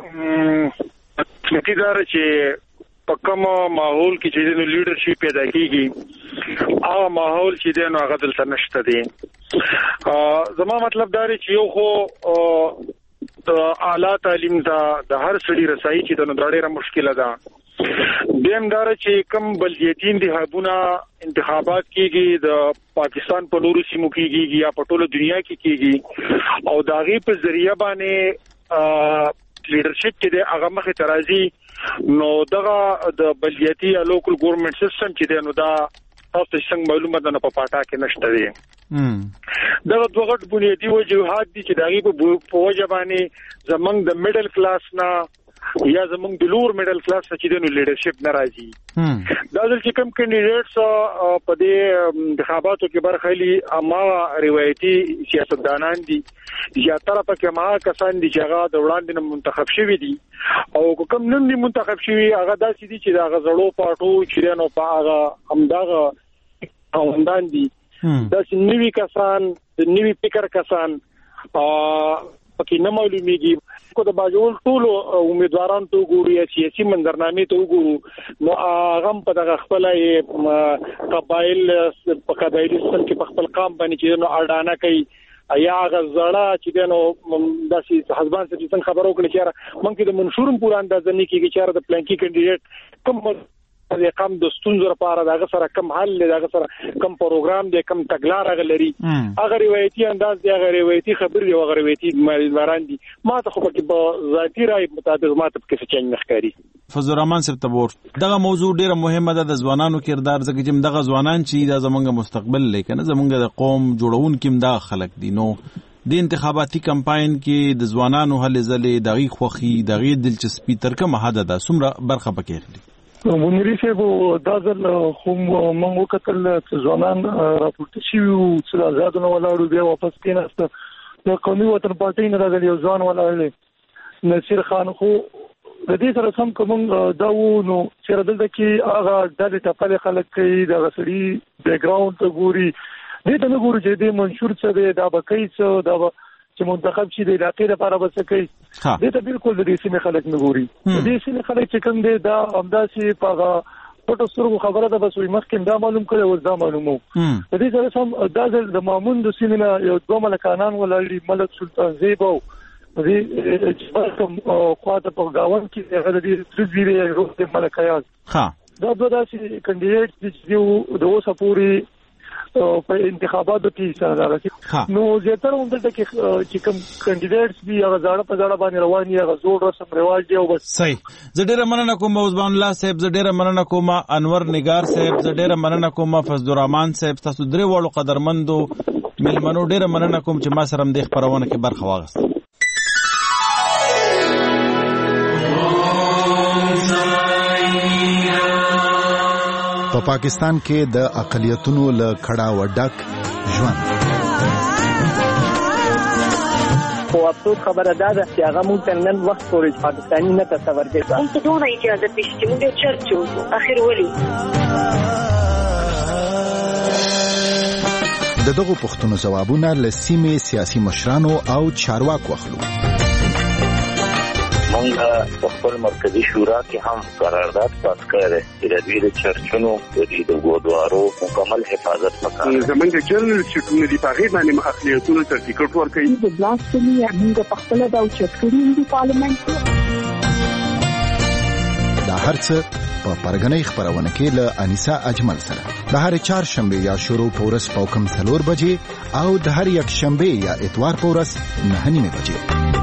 نتیدار چې په کوم ماحول کې چې د لیډرشپ پیدا کیږي هغه ماحول چې د نو هغه دلته نشته دی. زما مطلب دا دی چې یو خو اعلی تعلیم ته د هر سړي رسایي چې د نو ډېره مشکله ده. دیم دا چې کم بلدیاتي انتخابونه انتخابات کیږي د پاکستان په نورو سیمو کېږي یا په ټوله دنیا کې کېږي او د هغې په ذریعہ باندې لیډرشپ چې د هغه مخې ته راځي، نو دغه د بلدیاتي یا لوکل ګورنمنت سیستم چې دی نو دا تاسو ته څنګه معلومه ده نو په پاټا کې نشته دی. دغه دوه غټ بنیادي وجوهات دي چې د هغې په وجه باندې زمونږ د میډل کلاس نه یا زمونږ د لور میډل کلاس چې د نو لیډرشپ نه راځي. دا ځل چې کوم کینډیډیټس په دې انتخاباتو کې برخه اخلي هماغه روایتي سیاستدانان دي، زیاتره پکې هماغه کسان دي چې هغه د وړاندې نه منتخب شوي دي او کوم نن دي منتخب شوي هغه داسې دي چې د هغه زړو پاټو چې دی نو په هغه همدغه خاوندان دي، داسې نوي کسان د نوي فکر کسان پکې نه معلومیږي. کو د باجوړ ټول امیدواران ته وګوري، سیاسي منظرنامې ته وګورو نو هغه په دغه خپل قبایل په قبایلي سیستم کې په خپل قام باندې چې نو اډانه کوي یا غزړه چې نو داسې حزبان څخه خبرو کړي چې مونږ د منشورم پورا اندازه نه کیږي چې د پلانکی کینډیډیټ کوم د قام د ستونزو لپاره دغه سره کم حل دغه سره کم پروګرام دی کم تګلار غلري هغه روایتي انداز دی هغه روایتي خبرې دی هغه روایتي مالداران دي. ما ته خو په ذاتی رائے مطابق ما ته کې څه چنج نخکاری. فضل الرحمن صاحب تبور دغه موضوع ډیره مهمه ده د ځوانانو کردار ځکه چې دغه ځوانان چې د زمونږ مستقبل لیکنه زمونږ د قوم جوړون کې دا خلک دي. نو د انتخاباتي کمپاین کې د ځوانانو هلې ځلې دغه خوخي دغه دلچسپي تر کومه حد ده څومره برخه پکې اخلي؟ ونوري صاحب دا ځل خو موږ وکتل چې ځوانان راپورته شوي چې آزاد نه ولاړو بیا واپس کېناسته د قومي وطن پارټۍ نه راغلی یو ځوان ولاړلی نصیر خان خو د دې سره سم کوم دا و نو چې دلته کې هغه ډلې ټپلې خلک کوي دغه سړي بیک ګراوند ته ګوري دې ته نه ګوري چې دې منشور څه دی دا به کوي څه دا به چې منتخب شي د علاقې لپاره به څه کوي دې ته بالکل د دې سیمې خلک نه ګوري. د دې سیمې خلک چې کوم دی دا همداسې په هغه پټو سترګو خبره ده بس وي مخکې دا معلوم کړی اوس دا معلومو. د دې سره سم دا ځل د مامون د سیمې نه یو دوه ملکانان ولاړي ملک سلطان زیب او دې چې خواته په گاون کې هغه د دې ترځویری روح د ملکیاز دا دوه داسې کینډیډیټ چې د اوسه پورې په انتخاباتو کې سره راځي نو زیاتره هم دلته کې چې کوم کینډیډیټس دي هغه ځاړه په ځاړه باندې روان دي هغه زوړ رسم رواج دی او بس. صحیح. زه ډیره مننه کوم عثمان الله صاحب، زه ډیره مننه کوم انور نگار صاحب، زه ډیره مننه کوم فضل الرحمن صاحب، تاسو درې وړو قدرمندو ملمنو ډیره مننه کوم چې ما سره هم د خبرونه کې برخه واغست. په پا پاکستان کې د اقلیتونو له کړهو ډک ژوند خو افسوس خبره ده چې هغه مونږ ته نن وخت پورې پاکستاني نه تصور کوي. مونږ ته دونه اجازه پېښ چې مونږ چرچ وځو اخر ولي د دغو پوښتنو ځوابونه له سیمې سیاسي مشرانو او چارواکو اخلو. مونږ موږ په خپل مرکزی شورا کې هم قرارداد پاس کړی چې د دې چرچونو د ګودوارو مکمل حفاظت وکړي. زمونږ جنرال سټونه دی په غیر باندې اخلیتونو سرټیفیکټ ورکړي. د بلاسفمي موږ په خپل د چټکړي د پارلیمنت دا هرڅه په پرګنۍ خبرونه کې له انیسا اجمل سره د هر چهار شنبه یا شروع پورس پوکم څلور بجې او د هر یک شنبه یا اتوار پورس نه نیمه بجې.